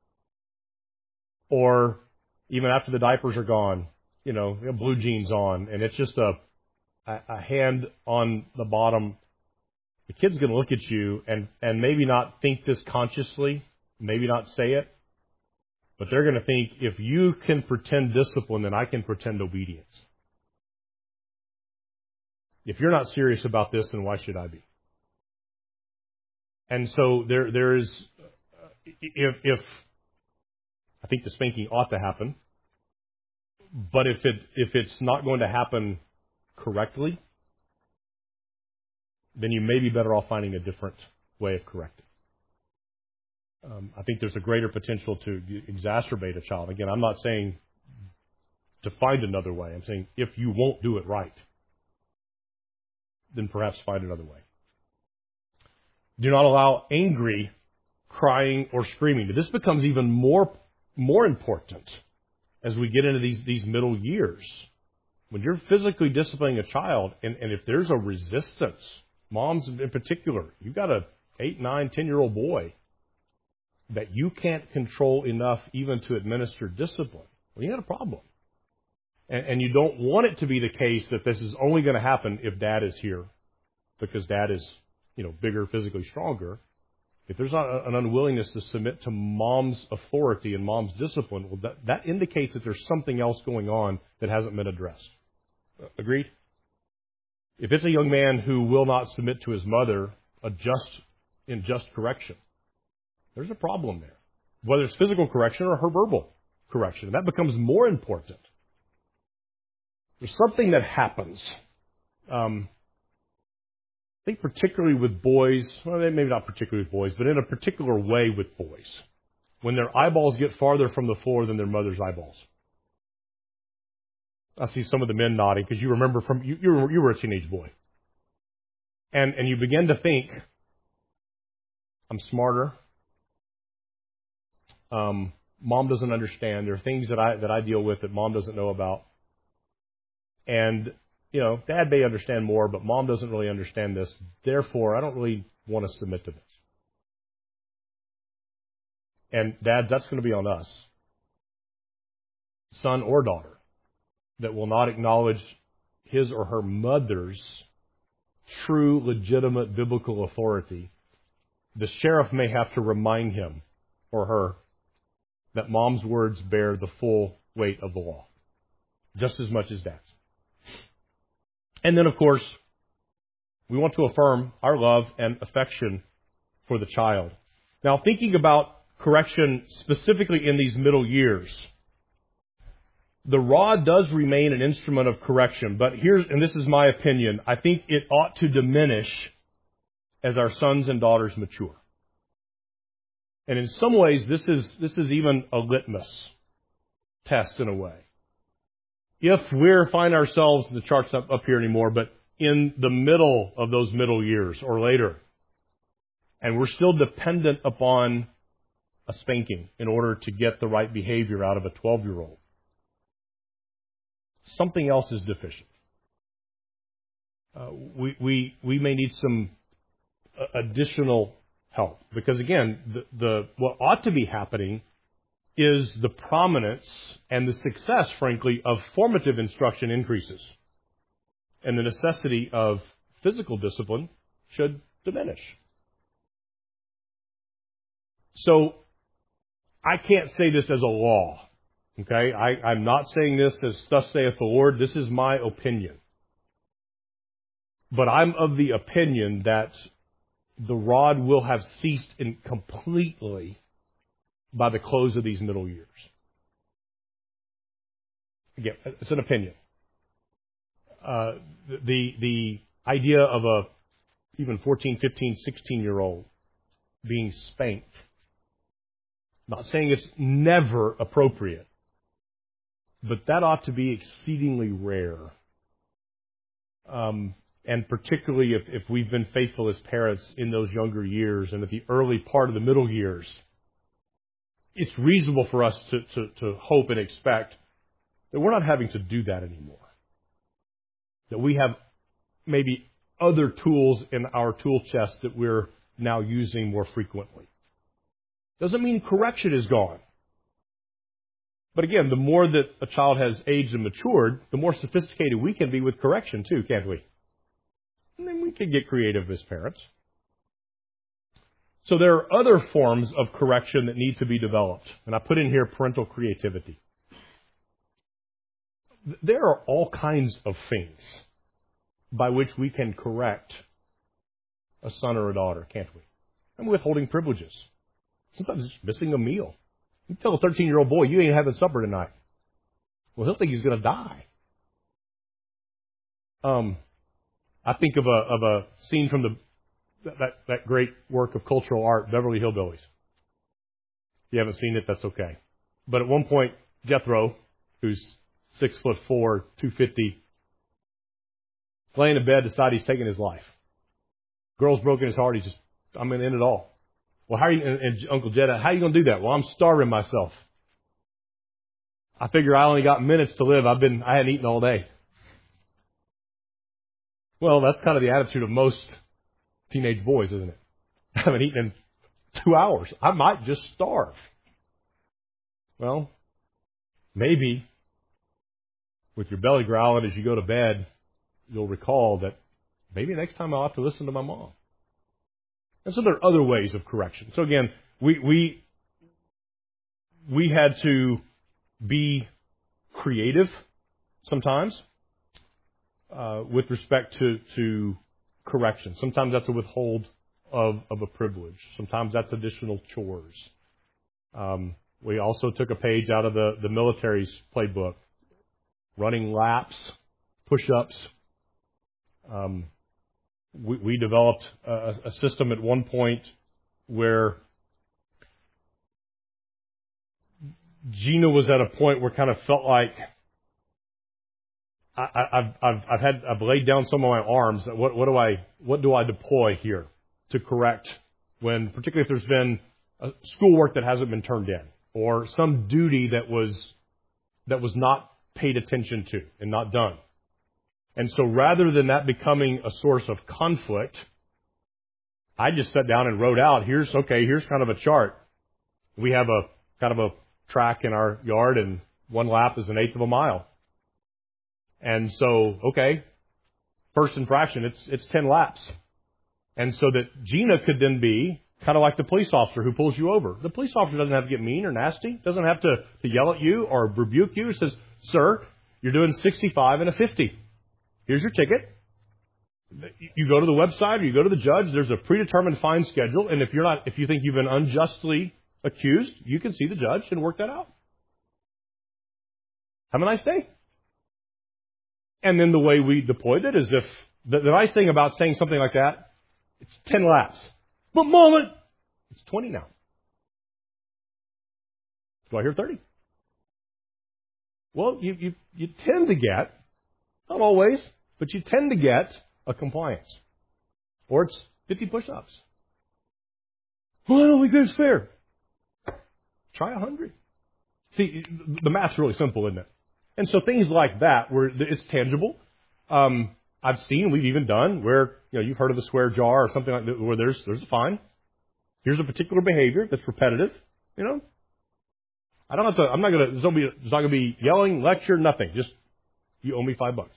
or even after the diapers are gone, you know, you have blue jeans on, and it's just a, a, a hand on the bottom, the kid's going to look at you and, and maybe not think this consciously, maybe not say it, but they're going to think, if you can pretend discipline, then I can pretend obedience. If you're not serious about this, then why should I be? And so there, there is, if, if I think the spanking ought to happen, but if it, if it's not going to happen correctly, then you may be better off finding a different way of correcting. Um, I think there's a greater potential to exacerbate a child. Again, I'm not saying to find another way. I'm saying if you won't do it right, then perhaps find another way. Do not allow angry crying or screaming. This becomes even more, more important as we get into these, these middle years. When you're physically disciplining a child, and, and if there's a resistance, moms in particular, you've got a eight, nine, ten-year-old boy that you can't control enough even to administer discipline, well, you got a problem. And, and you don't want it to be the case that this is only going to happen if dad is here, because dad is, you know, bigger, physically stronger. If there's not an unwillingness to submit to mom's authority and mom's discipline, well, that, that indicates that there's something else going on that hasn't been addressed. Agreed? If it's a young man who will not submit to his mother a just, in just correction, there's a problem there. Whether it's physical correction or her verbal correction. That becomes more important. There's something that happens. Um, I think particularly with boys, well, maybe not particularly with boys, but in a particular way with boys. When their eyeballs get farther from the floor than their mother's eyeballs. I see some of the men nodding because you remember from, you, you, were, you were a teenage boy. And, and you begin to think, I'm smarter. Um, mom doesn't understand. There are things that I, that I deal with that mom doesn't know about. And, you know, dad may understand more, but mom doesn't really understand this. Therefore, I don't really want to submit to this. And dads, that's going to be on us. Son or daughter that will not acknowledge his or her mother's true, legitimate biblical authority. The sheriff may have to remind him or her that mom's words bear the full weight of the law, just as much as dad's. And then, of course, we want to affirm our love and affection for the child. Now, thinking about correction specifically in these middle years, the rod does remain an instrument of correction, but here's, and this is my opinion, I think it ought to diminish as our sons and daughters mature. And in some ways, this is, this is even a litmus test in a way. If we find ourselves, the chart's not up here anymore, but in the middle of those middle years or later, and we're still dependent upon a spanking in order to get the right behavior out of a twelve-year-old, something else is deficient. Uh, we, we, we may need some additional help. Because again, the, the, what ought to be happening is the prominence and the success, frankly, of formative instruction increases. And the necessity of physical discipline should diminish. So, I can't say this as a law. Okay, I, I'm not saying this as thus saith the Lord. This is my opinion. But I'm of the opinion that the rod will have ceased in completely by the close of these middle years. Again, it's an opinion. Uh, the the idea of a even fourteen, fifteen, sixteen-year-old being spanked. Not saying it's never appropriate. But that ought to be exceedingly rare. Um, and particularly if, if we've been faithful as parents in those younger years and at the early part of the middle years, it's reasonable for us to, to, to hope and expect that we're not having to do that anymore. That we have maybe other tools in our tool chest that we're now using more frequently. Doesn't mean correction is gone. But again, the more that a child has aged and matured, the more sophisticated we can be with correction too, can't we? And then we can get creative as parents. So there are other forms of correction that need to be developed. And I put in here parental creativity. There are all kinds of things by which we can correct a son or a daughter, can't we? And withholding privileges. Sometimes it's missing a meal. You tell a thirteen-year-old boy, you ain't having supper tonight. Well, he'll think he's going to die. Um, I think of a of a scene from the that that great work of cultural art, Beverly Hillbillies. If you haven't seen it, that's okay. But at one point, Jethro, who's six foot four, two fifty, laying in bed, decides he's taking his life. Girl's broken his heart. He's just, I'm going to end it all. Well, how are you, and, and Uncle Jed, how are you going to do that? Well, I'm starving myself. I figure I only got minutes to live. I've been, I hadn't eaten all day. Well, that's kind of the attitude of most teenage boys, isn't it? I haven't eaten in two hours. I might just starve. Well, maybe with your belly growling as you go to bed, you'll recall that maybe next time I'll have to listen to my mom. And so there are other ways of correction. So again, we we we had to be creative sometimes. uh, with respect to, to correction. Sometimes that's a withhold of, of a privilege. Sometimes that's additional chores. Um, we also took a page out of the, the military's playbook. Running laps, push-ups. Um, we, we developed a, a system at one point where Gina was at a point where kind of felt like I, I, I've, I've, I've had, I've laid down some of my arms. What, what do I, what do I deploy here to correct when, particularly if there's been a schoolwork that hasn't been turned in or some duty that was, that was not paid attention to and not done. And so rather than that becoming a source of conflict, I just sat down and wrote out, here's, okay, here's kind of a chart. We have a kind of a track in our yard and one lap is an eighth of a mile. And so, okay, first infraction, it's, it's ten laps. And so that Gina could then be kind of like the police officer who pulls you over. The police officer doesn't have to get mean or nasty, doesn't have to, to yell at you or rebuke you. He says, sir, you're doing sixty-five and a fifty. Here's your ticket. You go to the website or you go to the judge. There's a predetermined fine schedule. And if you're not, if you think you've been unjustly accused, you can see the judge and work that out. Have a nice day. And then the way we deployed it is if the, the nice thing about saying something like that, it's ten laps. But Mom, it's twenty now. Do I hear thirty? Well, you, you, you tend to get, not always, but you tend to get a compliance. Or it's fifty push-ups. Well, I don't think that's fair. Try one hundred. See, the math's really simple, isn't it? And so things like that, where it's tangible. Um, I've seen, we've even done, where, you know, you've heard of the swear jar or something like that, where there's, there's a fine. Here's a particular behavior that's repetitive, you know. I don't have to, I'm not going to, there's not going to be yelling, lecture, nothing. Just, you owe me five bucks.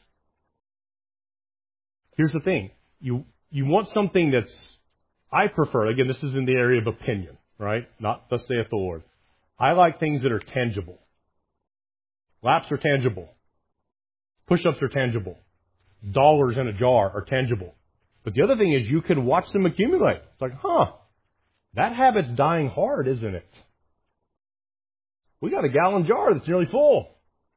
Here's the thing. You, you want something that's, I prefer, again, this is in the area of opinion, right? Not thus saith the Lord. I like things that are tangible. Laps are tangible. Push-ups are tangible. Dollars in a jar are tangible. But the other thing is you can watch them accumulate. It's like, huh, that habit's dying hard, isn't it? We got a gallon jar that's nearly full.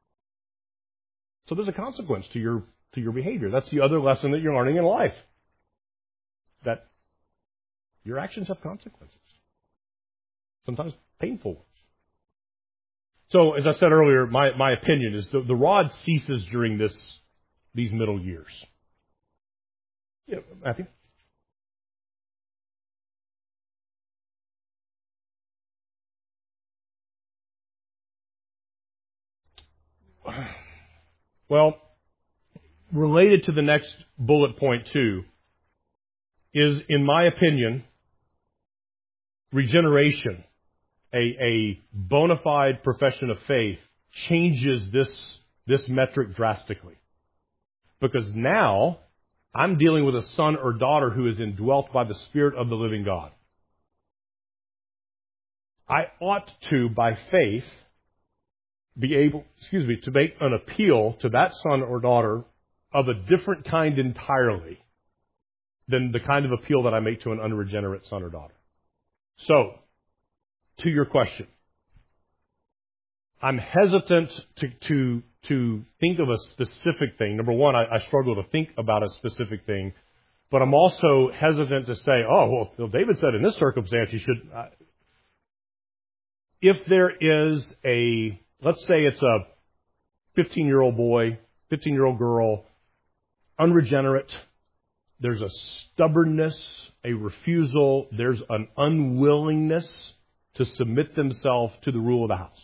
So there's a consequence to your to your behavior. That's the other lesson that you're learning in life. That your actions have consequences. Sometimes painful ones. So, as I said earlier, my, my opinion is the, the rod ceases during this these middle years. Yeah, Matthew? Well, related to the next bullet point too, is, in my opinion, regeneration, a, a bona fide profession of faith, changes this, this metric drastically. Because now I'm dealing with a son or daughter who is indwelt by the Spirit of the living God. I ought to, by faith, be able, excuse me, to make an appeal to that son or daughter of a different kind entirely than the kind of appeal that I make to an unregenerate son or daughter. So, to your question, I'm hesitant to to to think of a specific thing. Number one, I, I struggle to think about a specific thing, but I'm also hesitant to say, oh, well, David said in this circumstance you should. Uh, if there is a, let's say it's a fifteen-year-old boy, fifteen-year-old girl, unregenerate, there's a stubbornness, a refusal, there's an unwillingness to submit themselves to the rule of the house.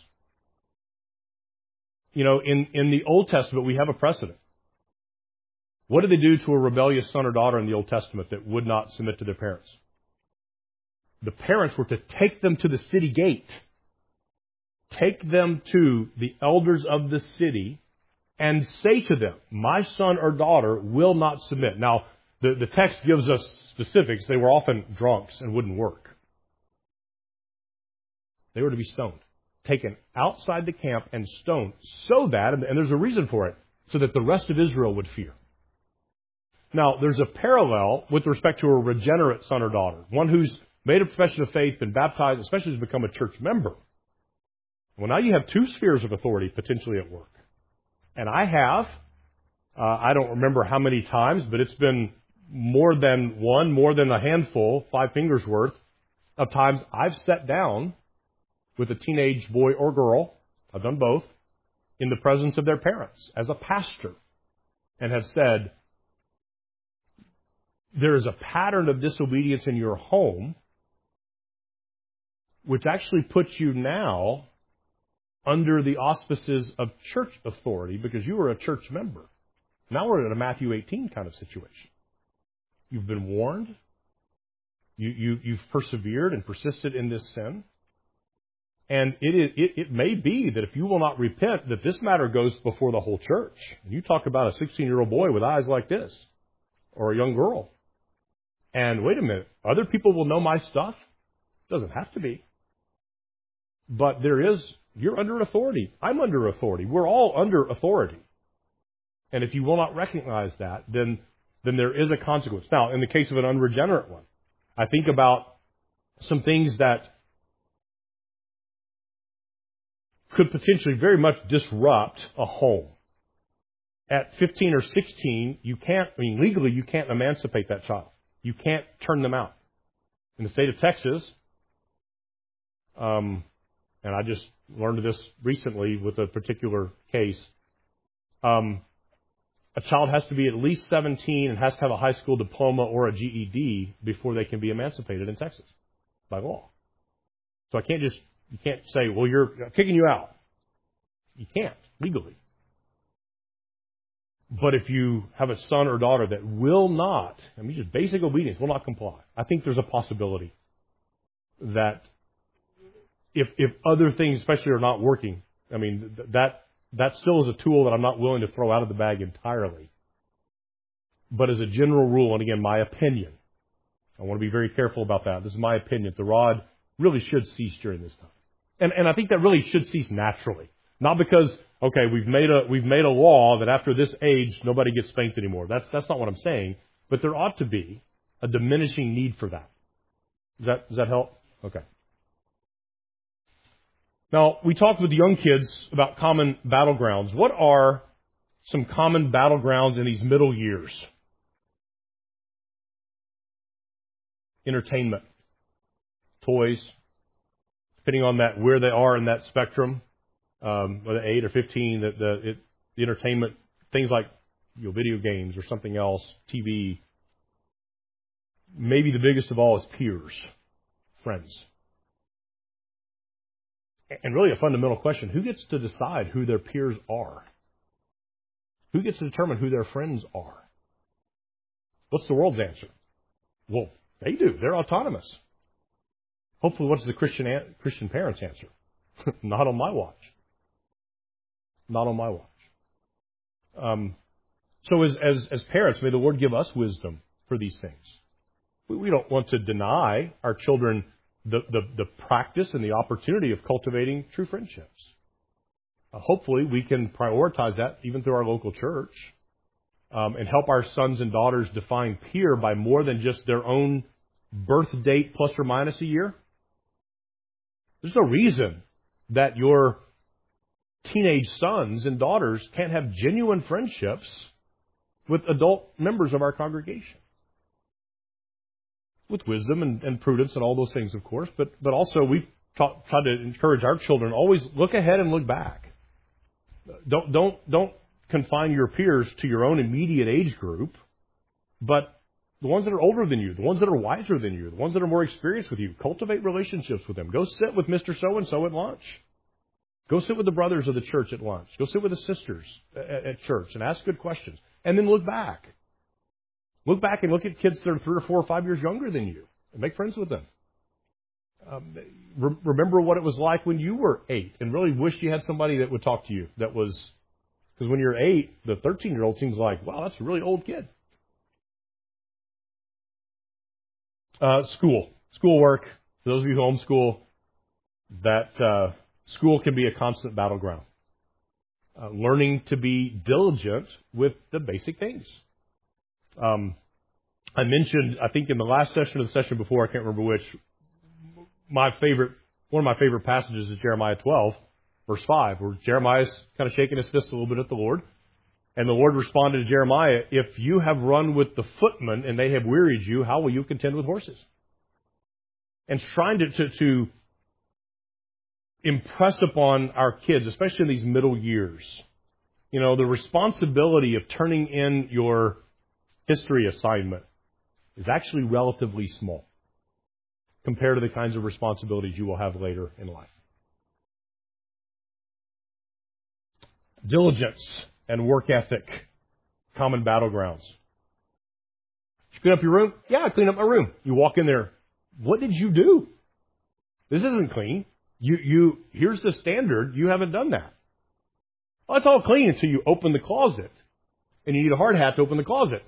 You know, in, in the Old Testament, we have a precedent. What did they do to a rebellious son or daughter in the Old Testament that would not submit to their parents? The parents were to take them to the city gate, take them to the elders of the city, and say to them, my son or daughter will not submit. Now, the, the text gives us specifics. They were often drunks and wouldn't work. They were to be stoned, taken outside the camp and stoned, so that, and there's a reason for it, so that the rest of Israel would fear. Now, there's a parallel with respect to a regenerate son or daughter, one who's made a profession of faith, been baptized, especially has become a church member. Well, now you have two spheres of authority potentially at work. And I have, uh, I don't remember how many times, but it's been more than one, more than a handful, five fingers worth of times I've sat down with a teenage boy or girl, I've done both, in the presence of their parents as a pastor, and have said, there is a pattern of disobedience in your home which actually puts you now under the auspices of church authority because you were a church member. Now we're in a Matthew eighteen kind of situation. You've been warned. You, you, you've persevered and persisted in this sin. And it, is, it, it may be that if you will not repent, that this matter goes before the whole church. And you talk about a sixteen-year-old boy with eyes like this, or a young girl. And wait a minute, other people will know my stuff? Doesn't have to be. But there is, you're under authority. I'm under authority. We're all under authority. And if you will not recognize that, then, then there is a consequence. Now, in the case of an unregenerate one, I think about some things that could potentially very much disrupt a home. At fifteen or sixteen, you can't, I mean, legally, you can't emancipate that child. You can't turn them out. In the state of Texas, um, and I just learned of this recently with a particular case, um, a child has to be at least seventeen and has to have a high school diploma or a G E D before they can be emancipated in Texas by law. So I can't just, you can't say, well, you're kicking you out. You can't legally. But if you have a son or daughter that will not, I mean, just basic obedience, will not comply, I think there's a possibility that if if other things especially are not working, I mean, that that still is a tool that I'm not willing to throw out of the bag entirely. But as a general rule, and again, my opinion, I want to be very careful about that. This is my opinion. The rod really should cease during this time. And and I think that really should cease naturally. Not because, okay, we've made a we've made a law that after this age nobody gets spanked anymore. That's that's not what I'm saying. But there ought to be a diminishing need for that. Does that does that help? Okay. Now, we talked with young kids about common battlegrounds. What are some common battlegrounds in these middle years? Entertainment, toys, depending on that where they are in that spectrum, um, whether eight or fifteen, the the, it, the entertainment things like you know, video games or something else, T V. Maybe the biggest of all is peers, friends. And really a fundamental question, who gets to decide who their peers are? Who gets to determine who their friends are? What's the world's answer? Well, they do. They're autonomous. Hopefully, what's the Christian Christian parents' answer? Not on my watch. Not on my watch. Um, so as, as, as parents, may the Lord give us wisdom for these things. We, we don't want to deny our children The, the, the practice and the opportunity of cultivating true friendships. Uh, hopefully, we can prioritize that even through our local church um, and help our sons and daughters define peer by more than just their own birth date plus or minus a year. There's no reason that your teenage sons and daughters can't have genuine friendships with adult members of our congregation. With wisdom and, and prudence and all those things, of course, but but also we try to encourage our children always look ahead and look back. Don't don't don't confine your peers to your own immediate age group, but the ones that are older than you, the ones that are wiser than you, the ones that are more experienced with you. Cultivate relationships with them. Go sit with Mister So and So at lunch. Go sit with the brothers of the church at lunch. Go sit with the sisters at, at church and ask good questions, and then look back. Look back and look at kids that are three or four or five years younger than you and make friends with them. Um, re- remember what it was like when you were eight and really wish you had somebody that would talk to you that was, because when you're eight, the thirteen-year-old seems like, wow, that's a really old kid. Uh, school. Schoolwork. For those of you who homeschool, that uh, school can be a constant battleground. Uh, learning to be diligent with the basic things. Um, I mentioned, I think in the last session or the session before, I can't remember which, my favorite, one of my favorite passages is Jeremiah twelve, verse five, where Jeremiah's kind of shaking his fist a little bit at the Lord. And the Lord responded to Jeremiah, if you have run with the footmen and they have wearied you, how will you contend with horses? And trying to, to, to impress upon our kids, especially in these middle years, you know, the responsibility of turning in your history assignment is actually relatively small compared to the kinds of responsibilities you will have later in life. Diligence and work ethic, common battlegrounds. Did you clean up your room? Yeah, I cleaned up my room. You walk in there. What did you do? This isn't clean. You, you, here's the standard. You haven't done that. Well, it's all clean until you open the closet. And you need a hard hat to open the closet.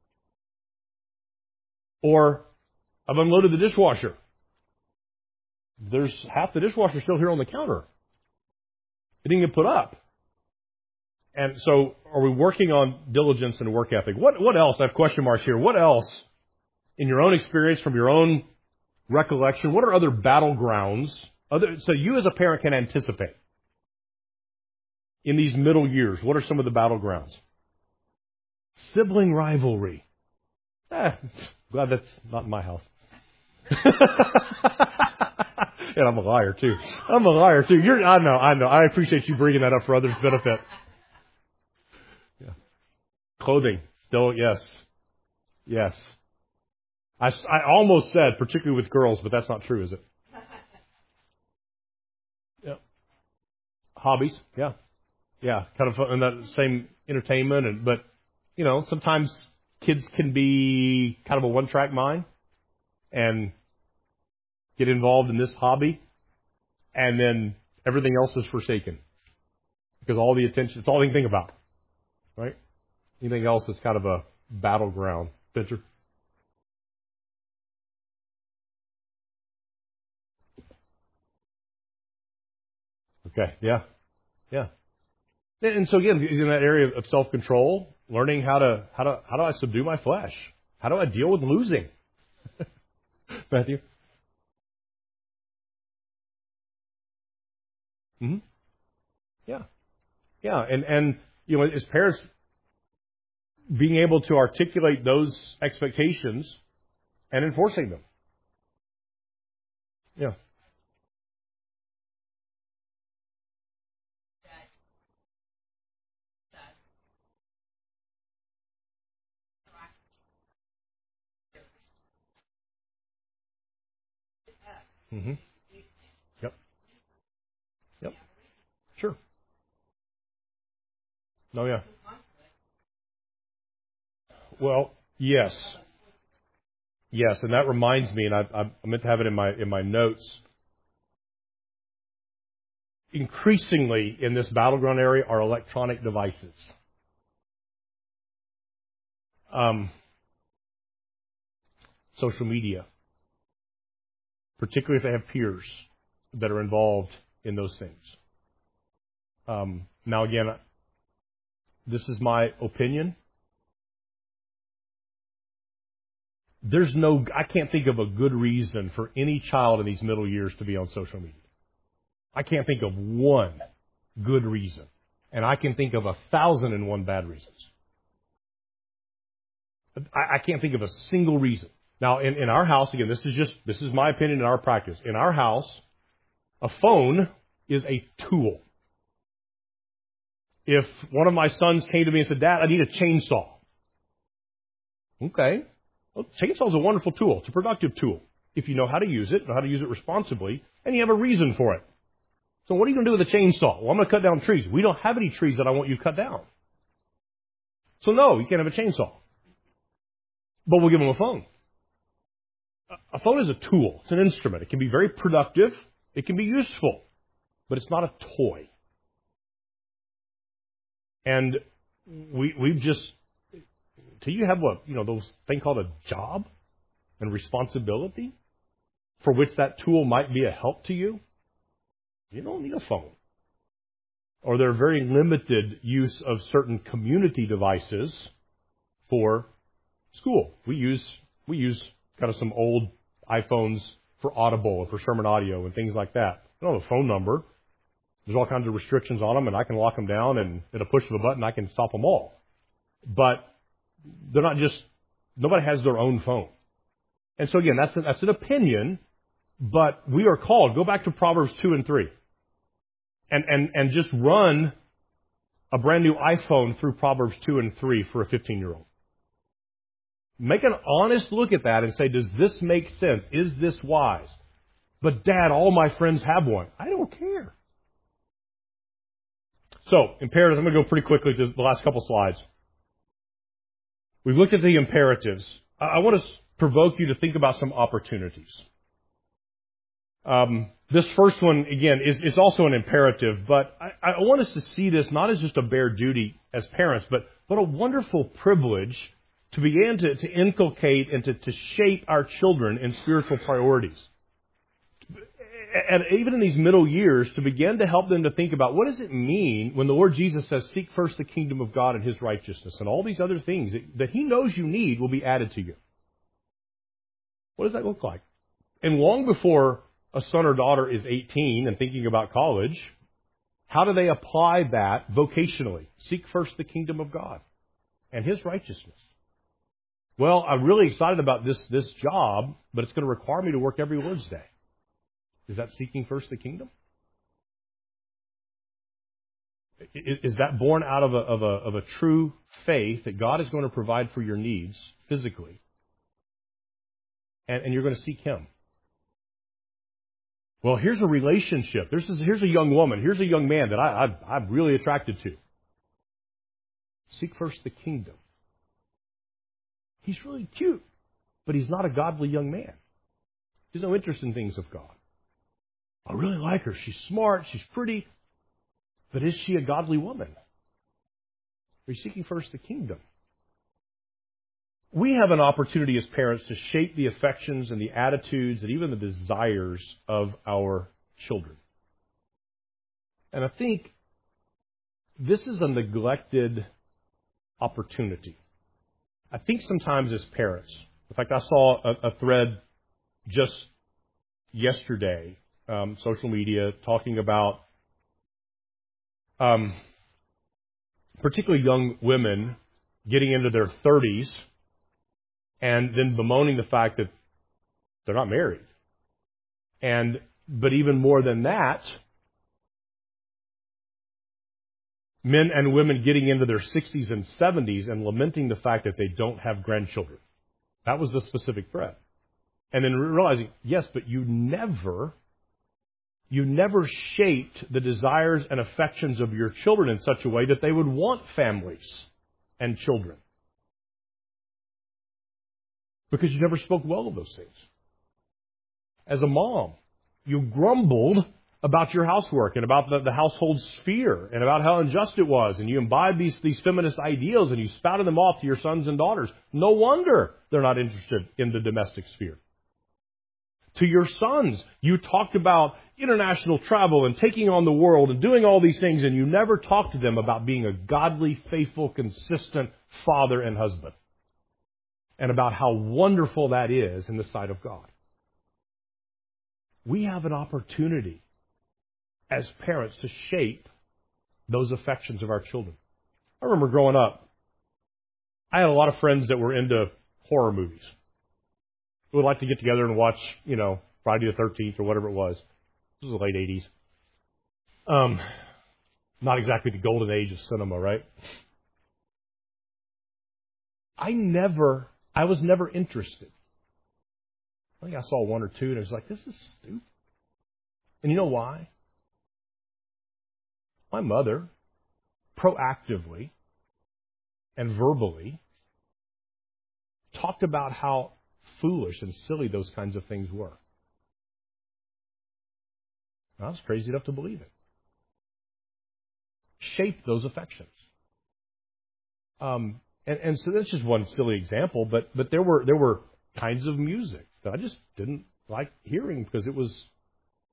Or, I've unloaded the dishwasher. There's half the dishwasher still here on the counter. It didn't get put up. And so, are we working on diligence and work ethic? What, what else? I have question marks here. What else, in your own experience, from your own recollection, what are other battlegrounds? Other, so you as a parent can anticipate. In these middle years, what are some of the battlegrounds? Sibling rivalry. Eh, glad that's not in my house. And I'm a liar, too. I'm a liar, too. You're, I know, I know. I appreciate you bringing that up for others' benefit. Yeah. Clothing. Still, yes. Yes. I, I almost said, particularly with girls, but that's not true, is it? Yeah. Hobbies. Yeah. Yeah. Kind of in that same entertainment. And But, you know, sometimes kids can be kind of a one-track mind and get involved in this hobby, and then everything else is forsaken because all the attention, it's all they can think about, right? Anything else is kind of a battleground. Pitcher? Okay, yeah, yeah. And so again, in that area of self-control, learning how to how to how do I subdue my flesh? How do I deal with losing? Matthew? Mm-hmm. Yeah. Yeah. And, and, you know, as parents, being able to articulate those expectations and enforcing them. Yeah. Mm-hmm. Yep. Yep. Sure. No, yeah. Well, yes. Yes. And that reminds me, and I, I meant to have it in my, in my notes. Increasingly in this battleground area are electronic devices. Um, social media, particularly if they have peers that are involved in those things. Um, now, again, this is my opinion. There's no, I can't think of a good reason for any child in these middle years to be on social media. I can't think of one good reason. And I can think of a thousand and one bad reasons. I, I can't think of a single reason. Now, in, in our house, again, this is just, this is my opinion in our practice. In our house, a phone is a tool. If one of my sons came to me and said, Dad, I need a chainsaw. Okay. Well, chainsaw is a wonderful tool. It's a productive tool. If you know how to use it, know how to use it responsibly, and you have a reason for it. So what are you going to do with a chainsaw? Well, I'm going to cut down trees. We don't have any trees that I want you to cut down. So no, you can't have a chainsaw. But we'll give them a phone. A phone is a tool. It's an instrument. It can be very productive. It can be useful. But it's not a toy. And we, we've just, till you have what, you know, those thing called a job and responsibility for which that tool might be a help to you, you don't need a phone. Or there are very limited use of certain community devices for school. We use we use kind of some old iPhones for Audible and for sermon audio and things like that. I don't have a phone number. There's all kinds of restrictions on them, and I can lock them down, and at a push of a button, I can stop them all. But they're not just, nobody has their own phone. And so again, that's, a, that's an opinion, but we are called, go back to Proverbs two and three, and, and, and just run a brand new iPhone through Proverbs two and three for a fifteen-year-old. Make an honest look at that and say, does this make sense? Is this wise? But Dad, all my friends have one. I don't care. So, imperatives. I'm going to go pretty quickly to the last couple slides. We've looked at the imperatives. I want to provoke you to think about some opportunities. Um, this first one, again, is, is also an imperative, but I, I want us to see this not as just a bare duty as parents, but, but a wonderful privilege to begin to, to inculcate and to, to shape our children in spiritual priorities. And even in these middle years, to begin to help them to think about what does it mean when the Lord Jesus says, seek first the kingdom of God and His righteousness, and all these other things that, that He knows you need will be added to you. What does that look like? And long before a son or daughter is eighteen and thinking about college, how do they apply that vocationally? Seek first the kingdom of God and His righteousness. Well, I'm really excited about this, this job, but it's going to require me to work every Lord's Day. Is that seeking first the kingdom? Is that born out of a, of a, of a true faith that God is going to provide for your needs physically? And, and you're going to seek Him. Well, here's a relationship. There's, here's a young woman. Here's a young man that I, I, I'm really attracted to. Seek first the kingdom. He's really cute, but he's not a godly young man. He has no interest in things of God. I really like her. She's smart. She's pretty. But is she a godly woman? Are you seeking first the kingdom? We have an opportunity as parents to shape the affections and the attitudes and even the desires of our children. And I think this is a neglected opportunity. I think sometimes as parents, in fact, I saw a, a thread just yesterday, um, social media, talking about um, particularly young women getting into their thirties and then bemoaning the fact that they're not married. And but even more than that, men and women getting into their sixties and seventies and lamenting the fact that they don't have grandchildren. That was the specific thread. And then realizing, yes, but you never, you never shaped the desires and affections of your children in such a way that they would want families and children. Because you never spoke well of those things. As a mom, you grumbled about your housework and about the, the household sphere and about how unjust it was. And you imbibed these, these feminist ideals and you spouted them off to your sons and daughters. No wonder they're not interested in the domestic sphere. To your sons, you talked about international travel and taking on the world and doing all these things, and you never talked to them about being a godly, faithful, consistent father and husband. And about how wonderful that is in the sight of God. We have an opportunity as parents to shape those affections of our children. I remember growing up, I had a lot of friends that were into horror movies. We would like to get together and watch, you know, Friday the thirteenth or whatever it was. This was the late eighties. Um, not exactly the golden age of cinema, right? I never, I was never interested. I think I saw one or two and I was like, this is stupid. And you know why? My mother, proactively and verbally, talked about how foolish and silly those kinds of things were. I was crazy enough to believe it. Shaped those affections. Um, and, and so that's just one silly example, but but there were there were kinds of music that I just didn't like hearing because it was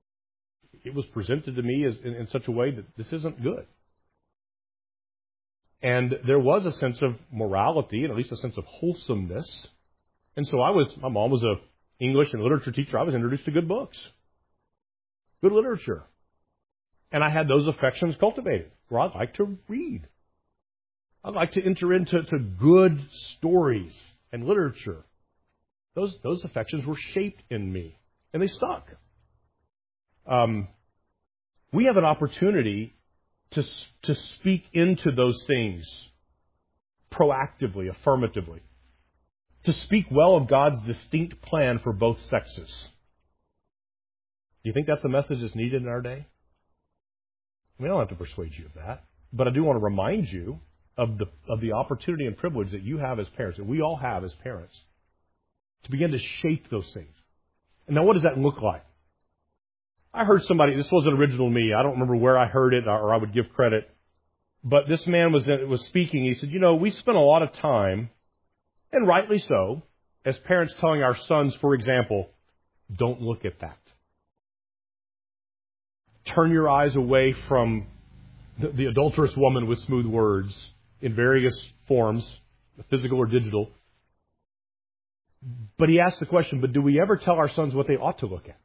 it was presented to me as in, in such a way that this isn't good. And there was a sense of morality and at least a sense of wholesomeness. And so I was, my mom was a English and literature teacher. I was introduced to good books, good literature. And I had those affections cultivated, where I like to read. I like to enter into to good stories and literature. Those those affections were shaped in me, and they stuck. Um, we have an opportunity to to speak into those things proactively, affirmatively, to speak well of God's distinct plan for both sexes. Do you think that's the message that's needed in our day? I mean, I don't have to persuade you of that, but I do want to remind you of the of the opportunity and privilege that you have as parents, that we all have as parents, to begin to shape those things. And now, what does that look like? I heard somebody, this wasn't original to me, I don't remember where I heard it or I would give credit, but this man was was speaking. He said, you know, we spend a lot of time, and rightly so, as parents telling our sons, for example, don't look at that. Turn your eyes away from the, the adulterous woman with smooth words in various forms, physical or digital. But he asked the question, but do we ever tell our sons what they ought to look at?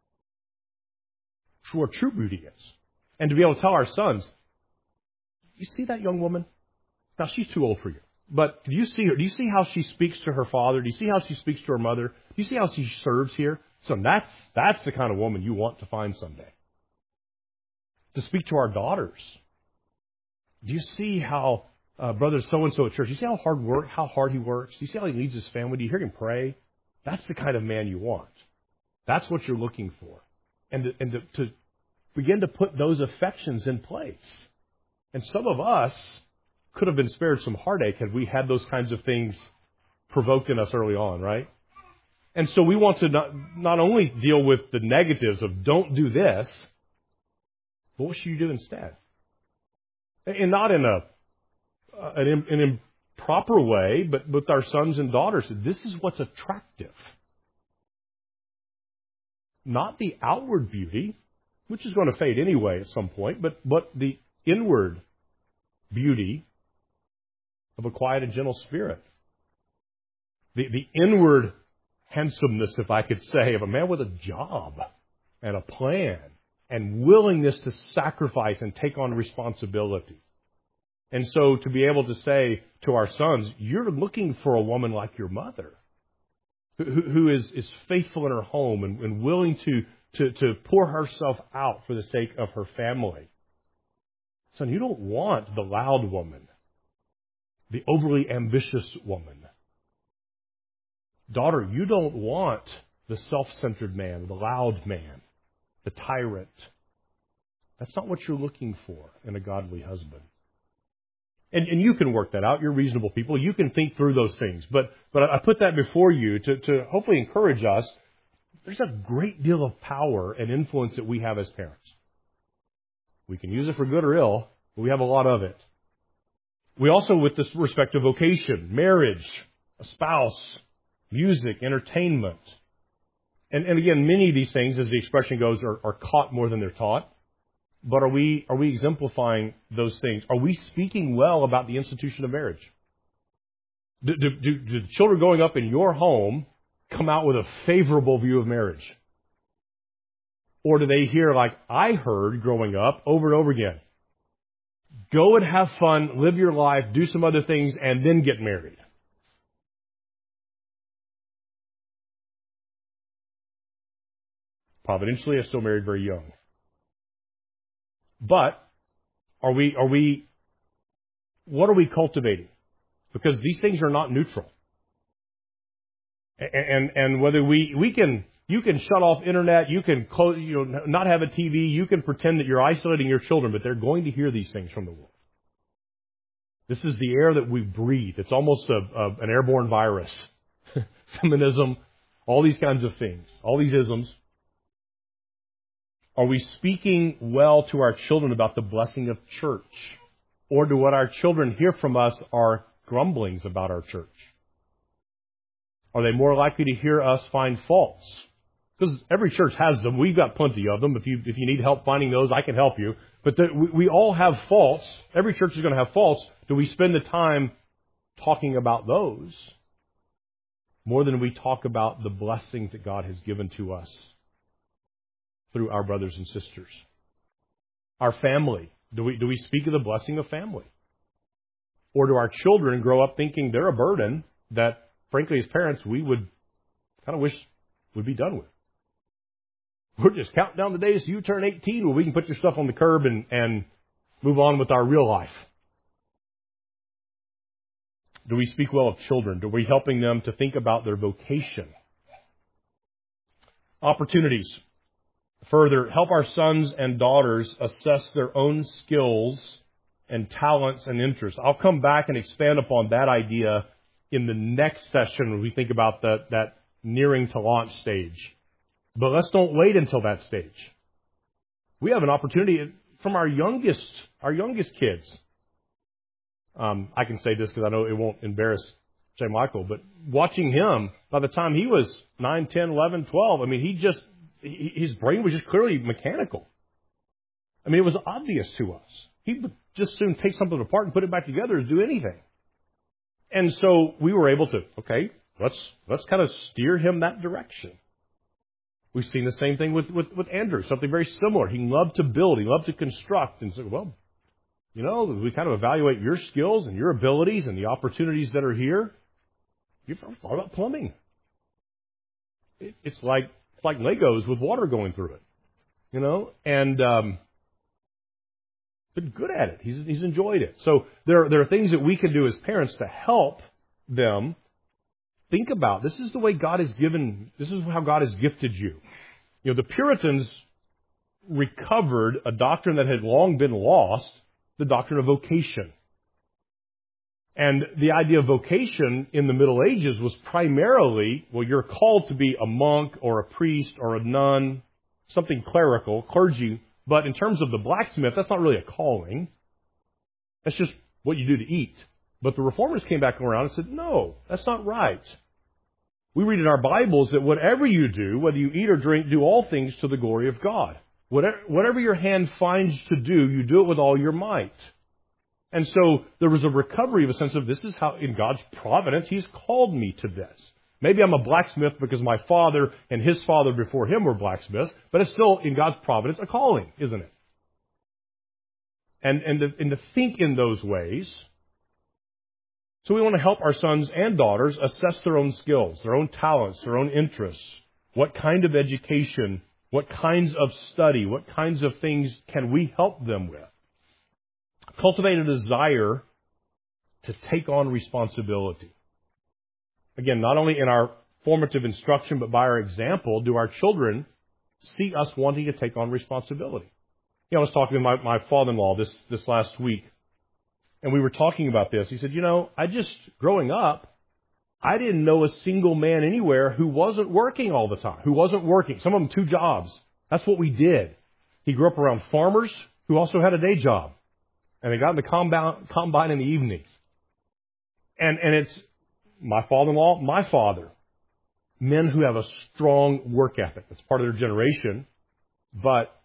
What true beauty is. And to be able to tell our sons, you see that young woman? Now, she's too old for you. But do you see her? Do you see how she speaks to her father? Do you see how she speaks to her mother? Do you see how she serves here? So that's, that's the kind of woman you want to find someday. To speak to our daughters. Do you see how uh, brother so-and-so at church, do you see how hard work, how hard he works? Do you see how he leads his family? Do you hear him pray? That's the kind of man you want. That's what you're looking for. And to, and to, to begin to put those affections in place. And some of us could have been spared some heartache had we had those kinds of things provoked in us early on, right? And so we want to not, not only deal with the negatives of don't do this, but what should you do instead? And not in a an, an improper way, but with our sons and daughters. This is what's attractive. Not the outward beauty, which is going to fade anyway at some point, but, but the inward beauty of a quiet and gentle spirit. The, the inward handsomeness, if I could say, of a man with a job and a plan and willingness to sacrifice and take on responsibility. And so to be able to say to our sons, you're looking for a woman like your mother, who, who is, is faithful in her home and, and willing to, to, to pour herself out for the sake of her family. Son, you don't want the loud woman, the overly ambitious woman. Daughter, you don't want the self-centered man, the loud man, the tyrant. That's not what you're looking for in a godly husband. And, and you can work that out. You're reasonable people. You can think through those things. But but I put that before you to, to hopefully encourage us. There's a great deal of power and influence that we have as parents. We can use it for good or ill, but we have a lot of it. We also, with this respect to vocation, marriage, a spouse, music, entertainment. And, and again, many of these things, as the expression goes, are, are caught more than they're taught. But are we are we exemplifying those things? Are we speaking well about the institution of marriage? Do, do, do, do the children growing up in your home come out with a favorable view of marriage? Or do they hear, like I heard growing up over and over again, go and have fun, live your life, do some other things, and then get married? Providentially, I still married very young. But are we, are we, what are we cultivating? Because these things are not neutral. And, and, and whether we, we can, you can shut off internet, you can close, you know, not have a T V, you can pretend that you're isolating your children, but they're going to hear these things from the world. This is the air that we breathe. It's almost a, a, an airborne virus. Feminism, all these kinds of things, all these isms. Are we speaking well to our children about the blessing of church? Or do what our children hear from us are grumblings about our church? Are they more likely to hear us find faults Because every church has them. We've got plenty of them. If you if you need help finding those, I can help you. But the, we, we all have faults. Every church is going to have faults. Do we spend the time talking about those more than we talk about the blessings that God has given to us through our brothers and sisters? Our family. Do we do we speak of the blessing of family? Or do our children grow up thinking they're a burden that, frankly, as parents, we would kind of wish would be done with? We're just counting down the days till you turn eighteen where we can put your stuff on the curb and, and move on with our real life. Do we speak well of children? Are we helping them to think about their vocation? Opportunities. Further, help our sons and daughters assess their own skills and talents and interests. I'll come back and expand upon that idea in the next session when we think about that, that nearing to launch stage. But let's don't wait until that stage. We have an opportunity from our youngest, our youngest kids. Um, I can say this because I know it won't embarrass J. Michael, but watching him, by the time he was nine, ten, eleven, twelve, I mean, he just, he, his brain was just clearly mechanical. I mean, it was obvious to us. He would just soon take something apart and put it back together to do anything. And so we were able to, okay, let's, let's kind of steer him that direction. We've seen the same thing with, with, with Andrew, something very similar. He loved to build. He loved to construct. And so, well, you know, we kind of evaluate your skills and your abilities and the opportunities that are here. You've thought about plumbing. It, it's like it's like Legos with water going through it, you know, and um, been good at it. He's he's enjoyed it. So there there are things that we can do as parents to help them think about. This is the way God has given. This is how God has gifted you. You know, the Puritans recovered a doctrine that had long been lost. The doctrine of vocation. And the idea of vocation in the Middle Ages was primarily, well, you're called to be a monk or a priest or a nun, something clerical, clergy. But in terms of the blacksmith, that's not really a calling. That's just what you do to eat. But the Reformers came back around and said, no, that's not right. We read in our Bibles that whatever you do, whether you eat or drink, do all things to the glory of God. Whatever, whatever your hand finds to do, you do it with all your might. And so there was a recovery of a sense of this is how, in God's providence, He's called me to this. Maybe I'm a blacksmith because my father and his father before him were blacksmiths, but it's still, in God's providence, a calling, isn't it? And, and, to, and to think in those ways. So we want to help our sons and daughters assess their own skills, their own talents, their own interests. What kind of education, what kinds of study, what kinds of things can we help them with? Cultivate a desire to take on responsibility. Again, not only in our formative instruction, but by our example, do our children see us wanting to take on responsibility? You know, I was talking to my, my father-in-law this, this last week, and we were talking about this. He said, you know, I just, growing up, I didn't know a single man anywhere who wasn't working all the time, who wasn't working. Some of them two jobs. That's what we did. He grew up around farmers who also had a day job. And they got in the combine, combine in the evenings. And, and it's my father-in-law, my father. Men who have a strong work ethic. It's part of their generation. But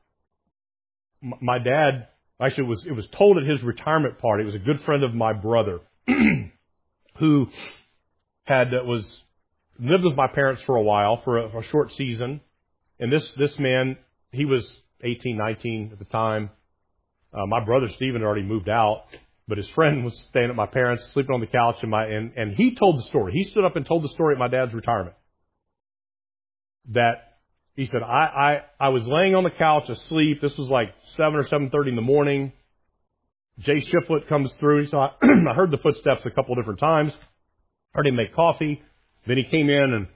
my dad, actually, it was, it was told at his retirement party, it was a good friend of my brother, who had, uh, was, lived with my parents for a while, for a, for a short season. And this, this man, he was eighteen, nineteen at the time. Uh, my brother Stephen had already moved out, but his friend was staying at my parents, sleeping on the couch, and my and, and he told the story. He stood up and told the story at my dad's retirement. That he said, I, I, I was laying on the couch asleep. This was like seven or seven thirty in the morning. Jay Shiflett comes through. He saw I heard the footsteps a couple of different times. Heard him make coffee. Then he came in and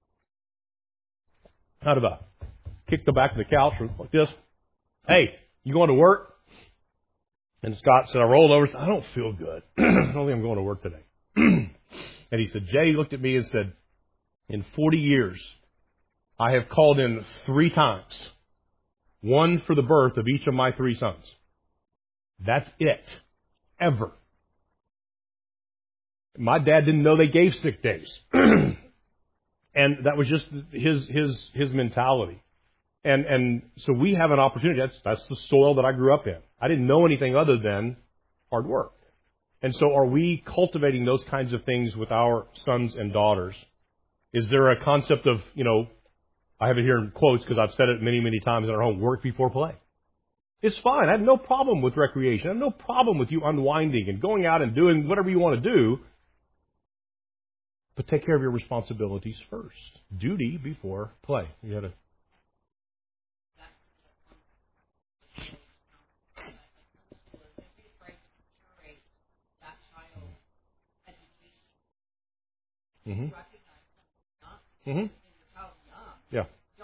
kind of a kicked the back of the couch like this. Hey, you going to work? And Scott said, I rolled over and said, I don't feel good. I don't think I'm going to work today. And he said, Jay looked at me and said, in forty years, I have called in three times. One for the birth of each of my three sons. That's it. Ever. My dad didn't know they gave sick days. and And that was just his his his mentality. And and so we have an opportunity. That's that's the soil that I grew up in. I didn't know anything other than hard work. And so are we cultivating those kinds of things with our sons and daughters? Is there a concept of, you know, I have it here in quotes because I've said it many, many times in our home, work before play. It's fine. I have no problem with recreation. I have no problem with you unwinding and going out and doing whatever you want to do. But take care of your responsibilities first. Duty before play. You had a Mm-hmm. Mm-hmm. Yeah.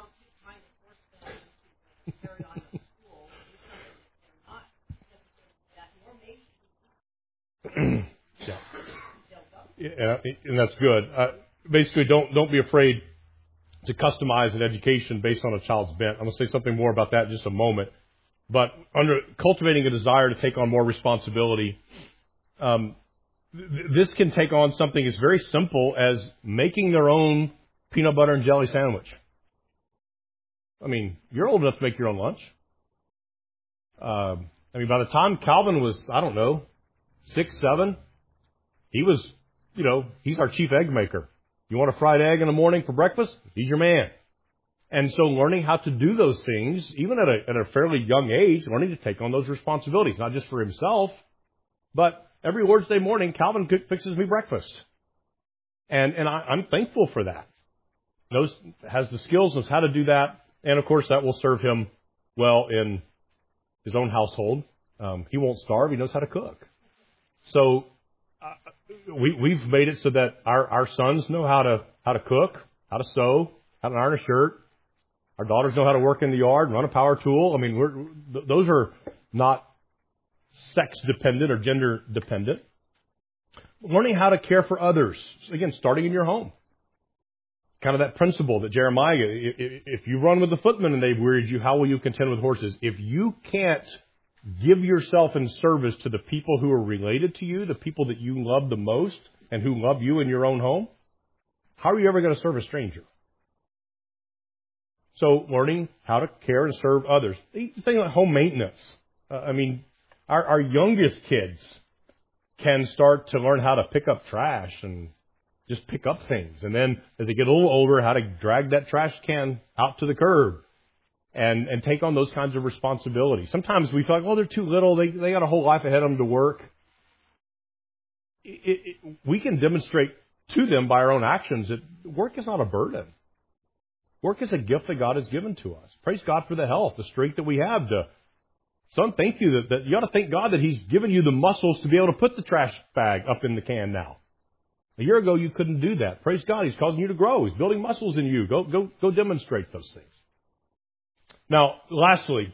yeah. Yeah, and that's good. Uh, basically, don't don't be afraid to customize an education based on a child's bent. I'm going to say something more about that in just a moment. But under cultivating a desire to take on more responsibility, um, this can take on something as very simple as making their own peanut butter and jelly sandwich. I mean, you're old enough to make your own lunch. Um, I mean, by the time Calvin was, I don't know, six, seven, he was, you know, he's our chief egg maker. You want a fried egg in the morning for breakfast? He's your man. And so learning how to do those things, even at a, at a fairly young age, learning to take on those responsibilities, not just for himself, but every Lord's Day morning, Calvin fixes me breakfast. And and I, I'm thankful for that. Knows, has the skills, knows how to do that. And, of course, that will serve him well in his own household. Um, he won't starve. He knows how to cook. So uh, we, we've made it so that our, our sons know how to how to cook, how to sew, how to iron a shirt. Our daughters know how to work in the yard, run a power tool. I mean, we're, those are not sex dependent or gender dependent. Learning how to care for others. Again, starting in your home. Kind of that principle that Jeremiah, if you run with the footmen and they've wearied you, how will you contend with horses? If you can't give yourself in service to the people who are related to you, the people that you love the most and who love you in your own home, how are you ever going to serve a stranger? So learning how to care and serve others. Things like home maintenance. Uh, I mean, our, our youngest kids can start to learn how to pick up trash and just pick up things. And then as they get a little older, how to drag that trash can out to the curb and, and take on those kinds of responsibilities. Sometimes we feel like, well, they're too little. They, they got a whole life ahead of them to work. It, it, we can demonstrate to them by our own actions that work is not a burden. Work is a gift that God has given to us. Praise God for the health, the strength that we have to. Son, thank you that, that you ought to thank God that He's given you the muscles to be able to put the trash bag up in the can now. A year ago, you couldn't do that. Praise God, He's causing you to grow. He's building muscles in you. Go, go, go demonstrate those things. Now, lastly,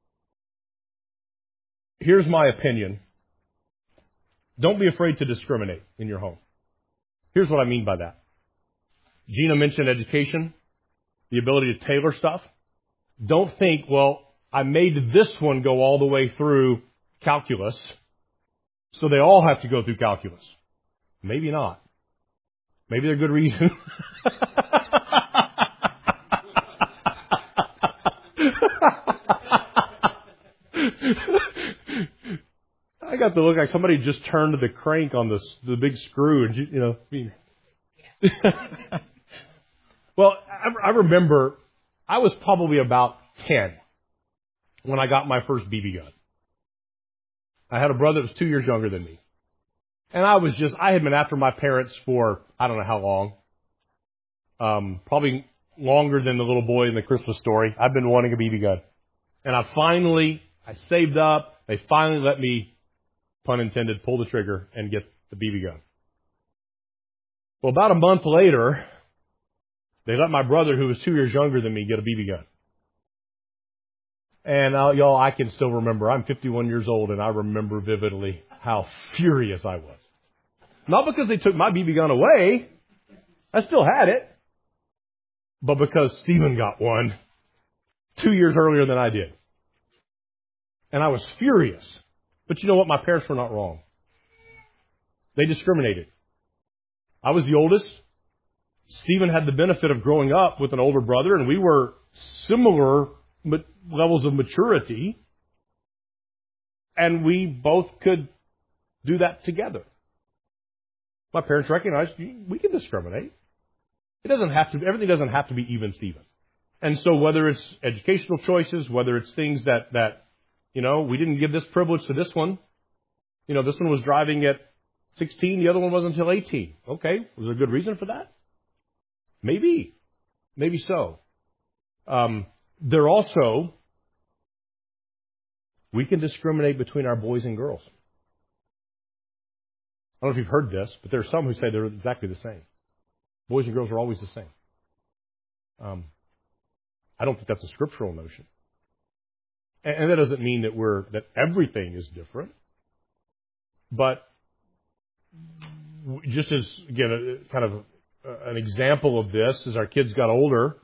here's my opinion. Don't be afraid to discriminate in your home. Here's what I mean by that. Gina mentioned education, the ability to tailor stuff. Don't think, well, I made this one go all the way through calculus, so they all have to go through calculus. Maybe not. Maybe they're good reason. I got the look like somebody just turned the crank on the the big screw, and you know. I mean. Well, I, I remember I was probably about ten when I got my first B B gun. I had a brother that was two years younger than me. And I was just, I had been after my parents for, I don't know how long. Um, probably longer than the little boy in the Christmas story. I've been wanting a B B gun. And I finally, I saved up. They finally let me, pun intended, pull the trigger and get the B B gun. Well, about a month later, they let my brother, who was two years younger than me, get a B B gun. And uh, y'all, I can still remember. I'm fifty-one years old, and I remember vividly how furious I was. Not because they took my B B gun away. I still had it. But because Stephen got one two years earlier than I did. And I was furious. But you know what? My parents were not wrong. They discriminated. I was the oldest. Stephen had the benefit of growing up with an older brother, and we were similar levels of maturity, and we both could do that together. My parents recognized we can discriminate. It doesn't have to. Everything doesn't have to be even Stephen. And so whether it's educational choices, whether it's things that, that, you know, we didn't give this privilege to this one. You know, this one was driving at sixteen, the other one wasn't until eighteen. Okay, was there a good reason for that? Maybe. Maybe so. Um, there also, we can discriminate between our boys and girls. I don't know if you've heard this, but there are some who say they're exactly the same. Boys and girls are always the same. Um, I don't think that's a scriptural notion. And, and that doesn't mean that we're, that everything is different. But just as, again, a, kind of a, an example of this, as our kids got older,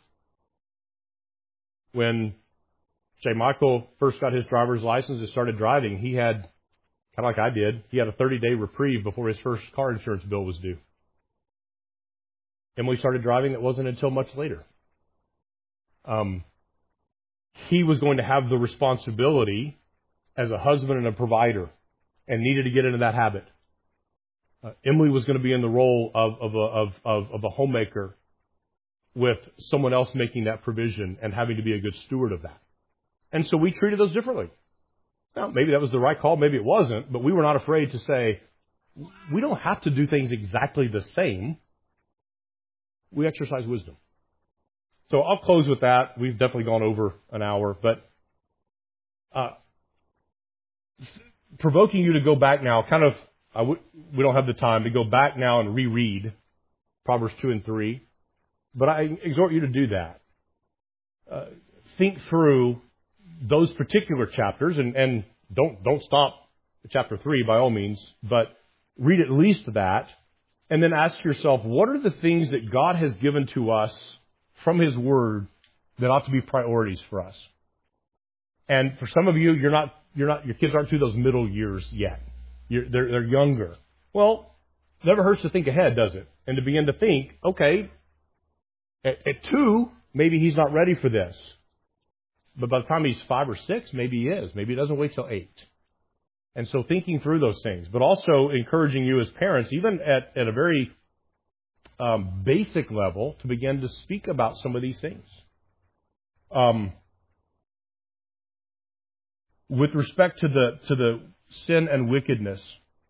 when J. Michael first got his driver's license and started driving, he had, kind of like I did, he had a thirty-day reprieve before his first car insurance bill was due. Emily started driving, it wasn't until much later. Um, he was going to have the responsibility as a husband and a provider and needed to get into that habit. Uh, Emily was going to be in the role of, of, a, of, of, of a homemaker with someone else making that provision and having to be a good steward of that. And so we treated those differently. Now, maybe that was the right call, maybe it wasn't, but we were not afraid to say, we don't have to do things exactly the same. We exercise wisdom. So I'll close with that. We've definitely gone over an hour, but uh, provoking you to go back now, kind of, I w- we don't have the time to go back now and reread Proverbs two and three, but I exhort you to do that. Uh, think through those particular chapters, and, and don't don't stop at chapter three by all means, but read at least that, and then ask yourself, what are the things that God has given to us from His Word that ought to be priorities for us? And for some of you, you're not, you're not, your kids aren't through those middle years yet. You're, they're, they're younger. Well, it never hurts to think ahead, does it? And to begin to think, okay, at, at two, maybe he's not ready for this. But by the time he's five or six, maybe he is. Maybe he doesn't wait till eight. And so thinking through those things, but also encouraging you as parents, even at, at a very um, basic level, to begin to speak about some of these things. Um, with respect to the to the sin and wickedness,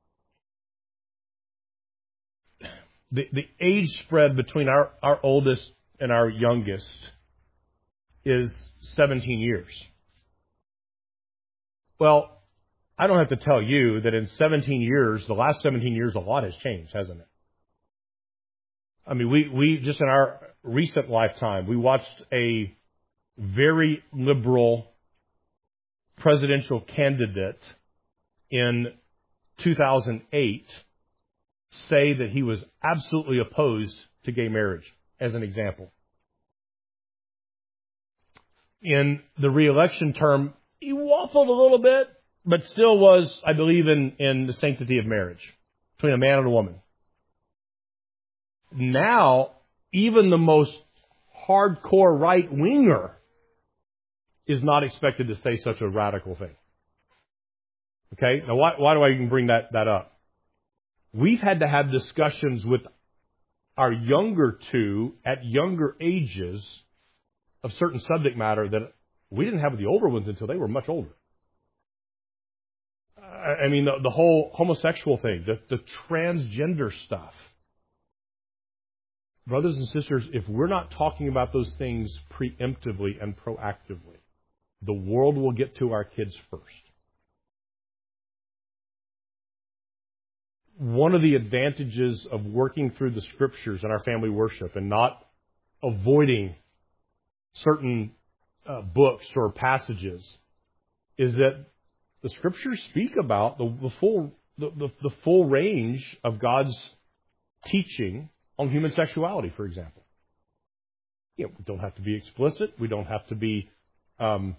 the, the age spread between our, our oldest and our youngest is seventeen years. Well, I don't have to tell you that in seventeen years, the last seventeen years, a lot has changed, hasn't it? I mean, we, we just in our recent lifetime, we watched a very liberal presidential candidate in two thousand eight say that he was absolutely opposed to gay marriage, as an example. In the re-election term, he waffled a little bit, but still was, I believe, in, in the sanctity of marriage between a man and a woman. Now, even the most hardcore right-winger is not expected to say such a radical thing. Okay? Now, why, why do I even bring that, that up? We've had to have discussions with our younger two at younger ages of certain subject matter that we didn't have with the older ones until they were much older. I mean, the, the whole homosexual thing, the, the transgender stuff. Brothers and sisters, if we're not talking about those things preemptively and proactively, the world will get to our kids first. One of the advantages of working through the Scriptures in our family worship and not avoiding certain uh, books or passages is that the Scriptures speak about the, the full the, the, the full range of God's teaching on human sexuality, for example. You know, we don't have to be explicit. We don't have to be um,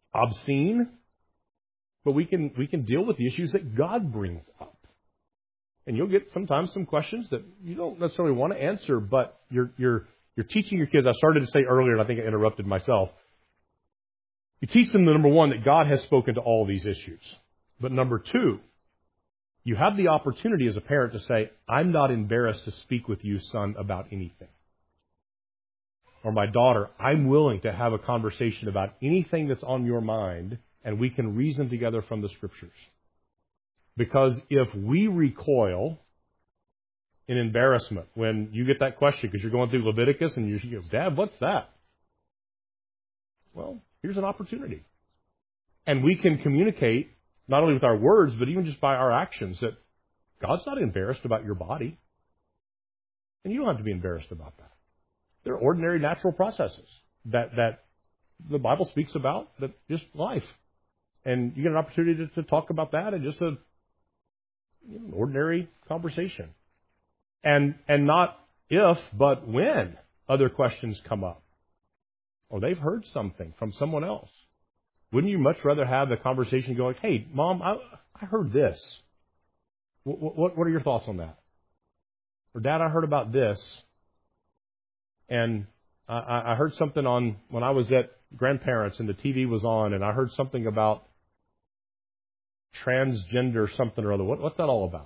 obscene. But we can we can deal with the issues that God brings up. And you'll get sometimes some questions that you don't necessarily want to answer, but you're you're you're teaching your kids. I started to say earlier, and I think I interrupted myself. You teach them, the number one, that God has spoken to all of these issues. But number two, you have the opportunity as a parent to say, I'm not embarrassed to speak with you, son, about anything. Or my daughter, I'm willing to have a conversation about anything that's on your mind, and we can reason together from the Scriptures. Because if we recoil in embarrassment when you get that question, because you're going through Leviticus and you go, Dad, what's that? Well, here's an opportunity. And we can communicate, not only with our words, but even just by our actions, that God's not embarrassed about your body. And you don't have to be embarrassed about that. They're ordinary natural processes that, that the Bible speaks about, that just life. And you get an opportunity to, to talk about that in just a you know, ordinary conversation. And and not if, but when other questions come up. Or they've heard something from someone else. Wouldn't you much rather have the conversation going, hey, Mom, I, I heard this. What, what, what are your thoughts on that? Or Dad, I heard about this. And I, I heard something on when I was at grandparents and the T V was on, and I heard something about transgender something or other. What, what's that all about?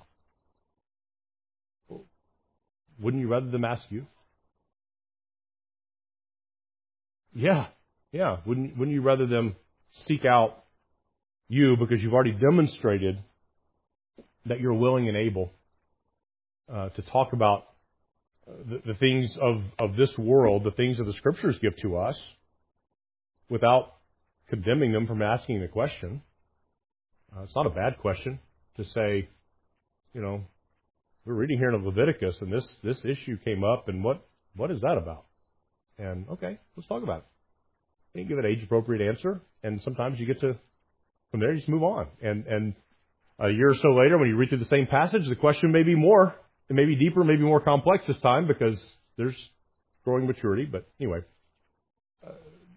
Wouldn't you rather them ask you? Yeah, yeah. Wouldn't Wouldn't you rather them seek out you because you've already demonstrated that you're willing and able uh, to talk about the, the things of, of this world, the things that the Scriptures give to us, without condemning them from asking the question? Uh, it's not a bad question to say, you know, we're reading here in Leviticus, and this, this issue came up, and what, what is that about? And, okay, let's talk about it. You give an age-appropriate answer, and sometimes you get to, from there, you just move on. And, and a year or so later, when you read through the same passage, the question may be more, it may be deeper, maybe more complex this time, because there's growing maturity. But anyway, uh,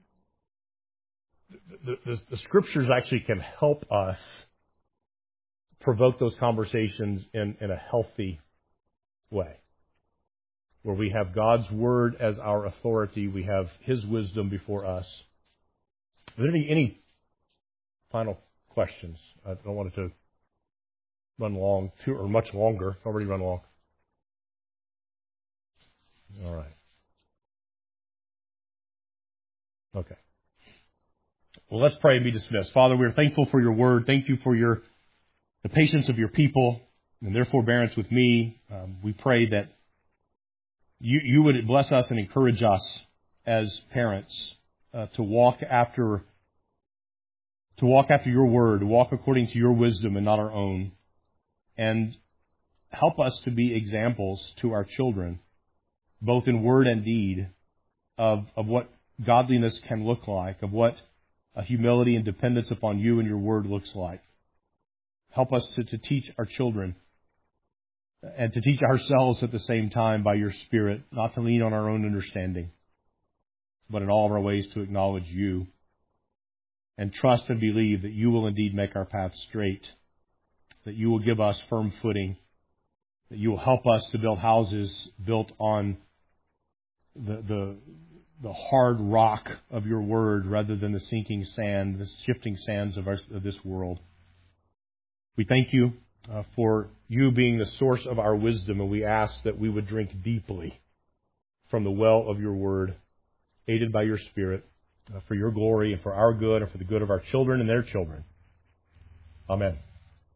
the, the, the Scriptures actually can help us provoke those conversations in, in a healthy way, where we have God's Word as our authority, we have His wisdom before us. Are there any, any final questions? I don't want it to run long, too, or much longer. It's already run long. All right. Okay. Well, let's pray and be dismissed. Father, we are thankful for your Word. Thank you for your the patience of your people and their forbearance with me. Um, we pray that you, you would bless us and encourage us as parents uh, to walk after to walk after your word, to walk according to your wisdom and not our own, and help us to be examples to our children, both in word and deed, of, of what godliness can look like, of what a humility and dependence upon you and your word looks like. Help us to, to teach our children and to teach ourselves at the same time by your Spirit, not to lean on our own understanding, but in all of our ways to acknowledge you and trust and believe that you will indeed make our path straight, that you will give us firm footing, that you will help us to build houses built on the, the, the hard rock of your word rather than the sinking sand, the shifting sands of, our, of this world. We thank you uh, for you being the source of our wisdom, and we ask that we would drink deeply from the well of your word, aided by your Spirit, uh, for your glory and for our good and for the good of our children and their children. Amen.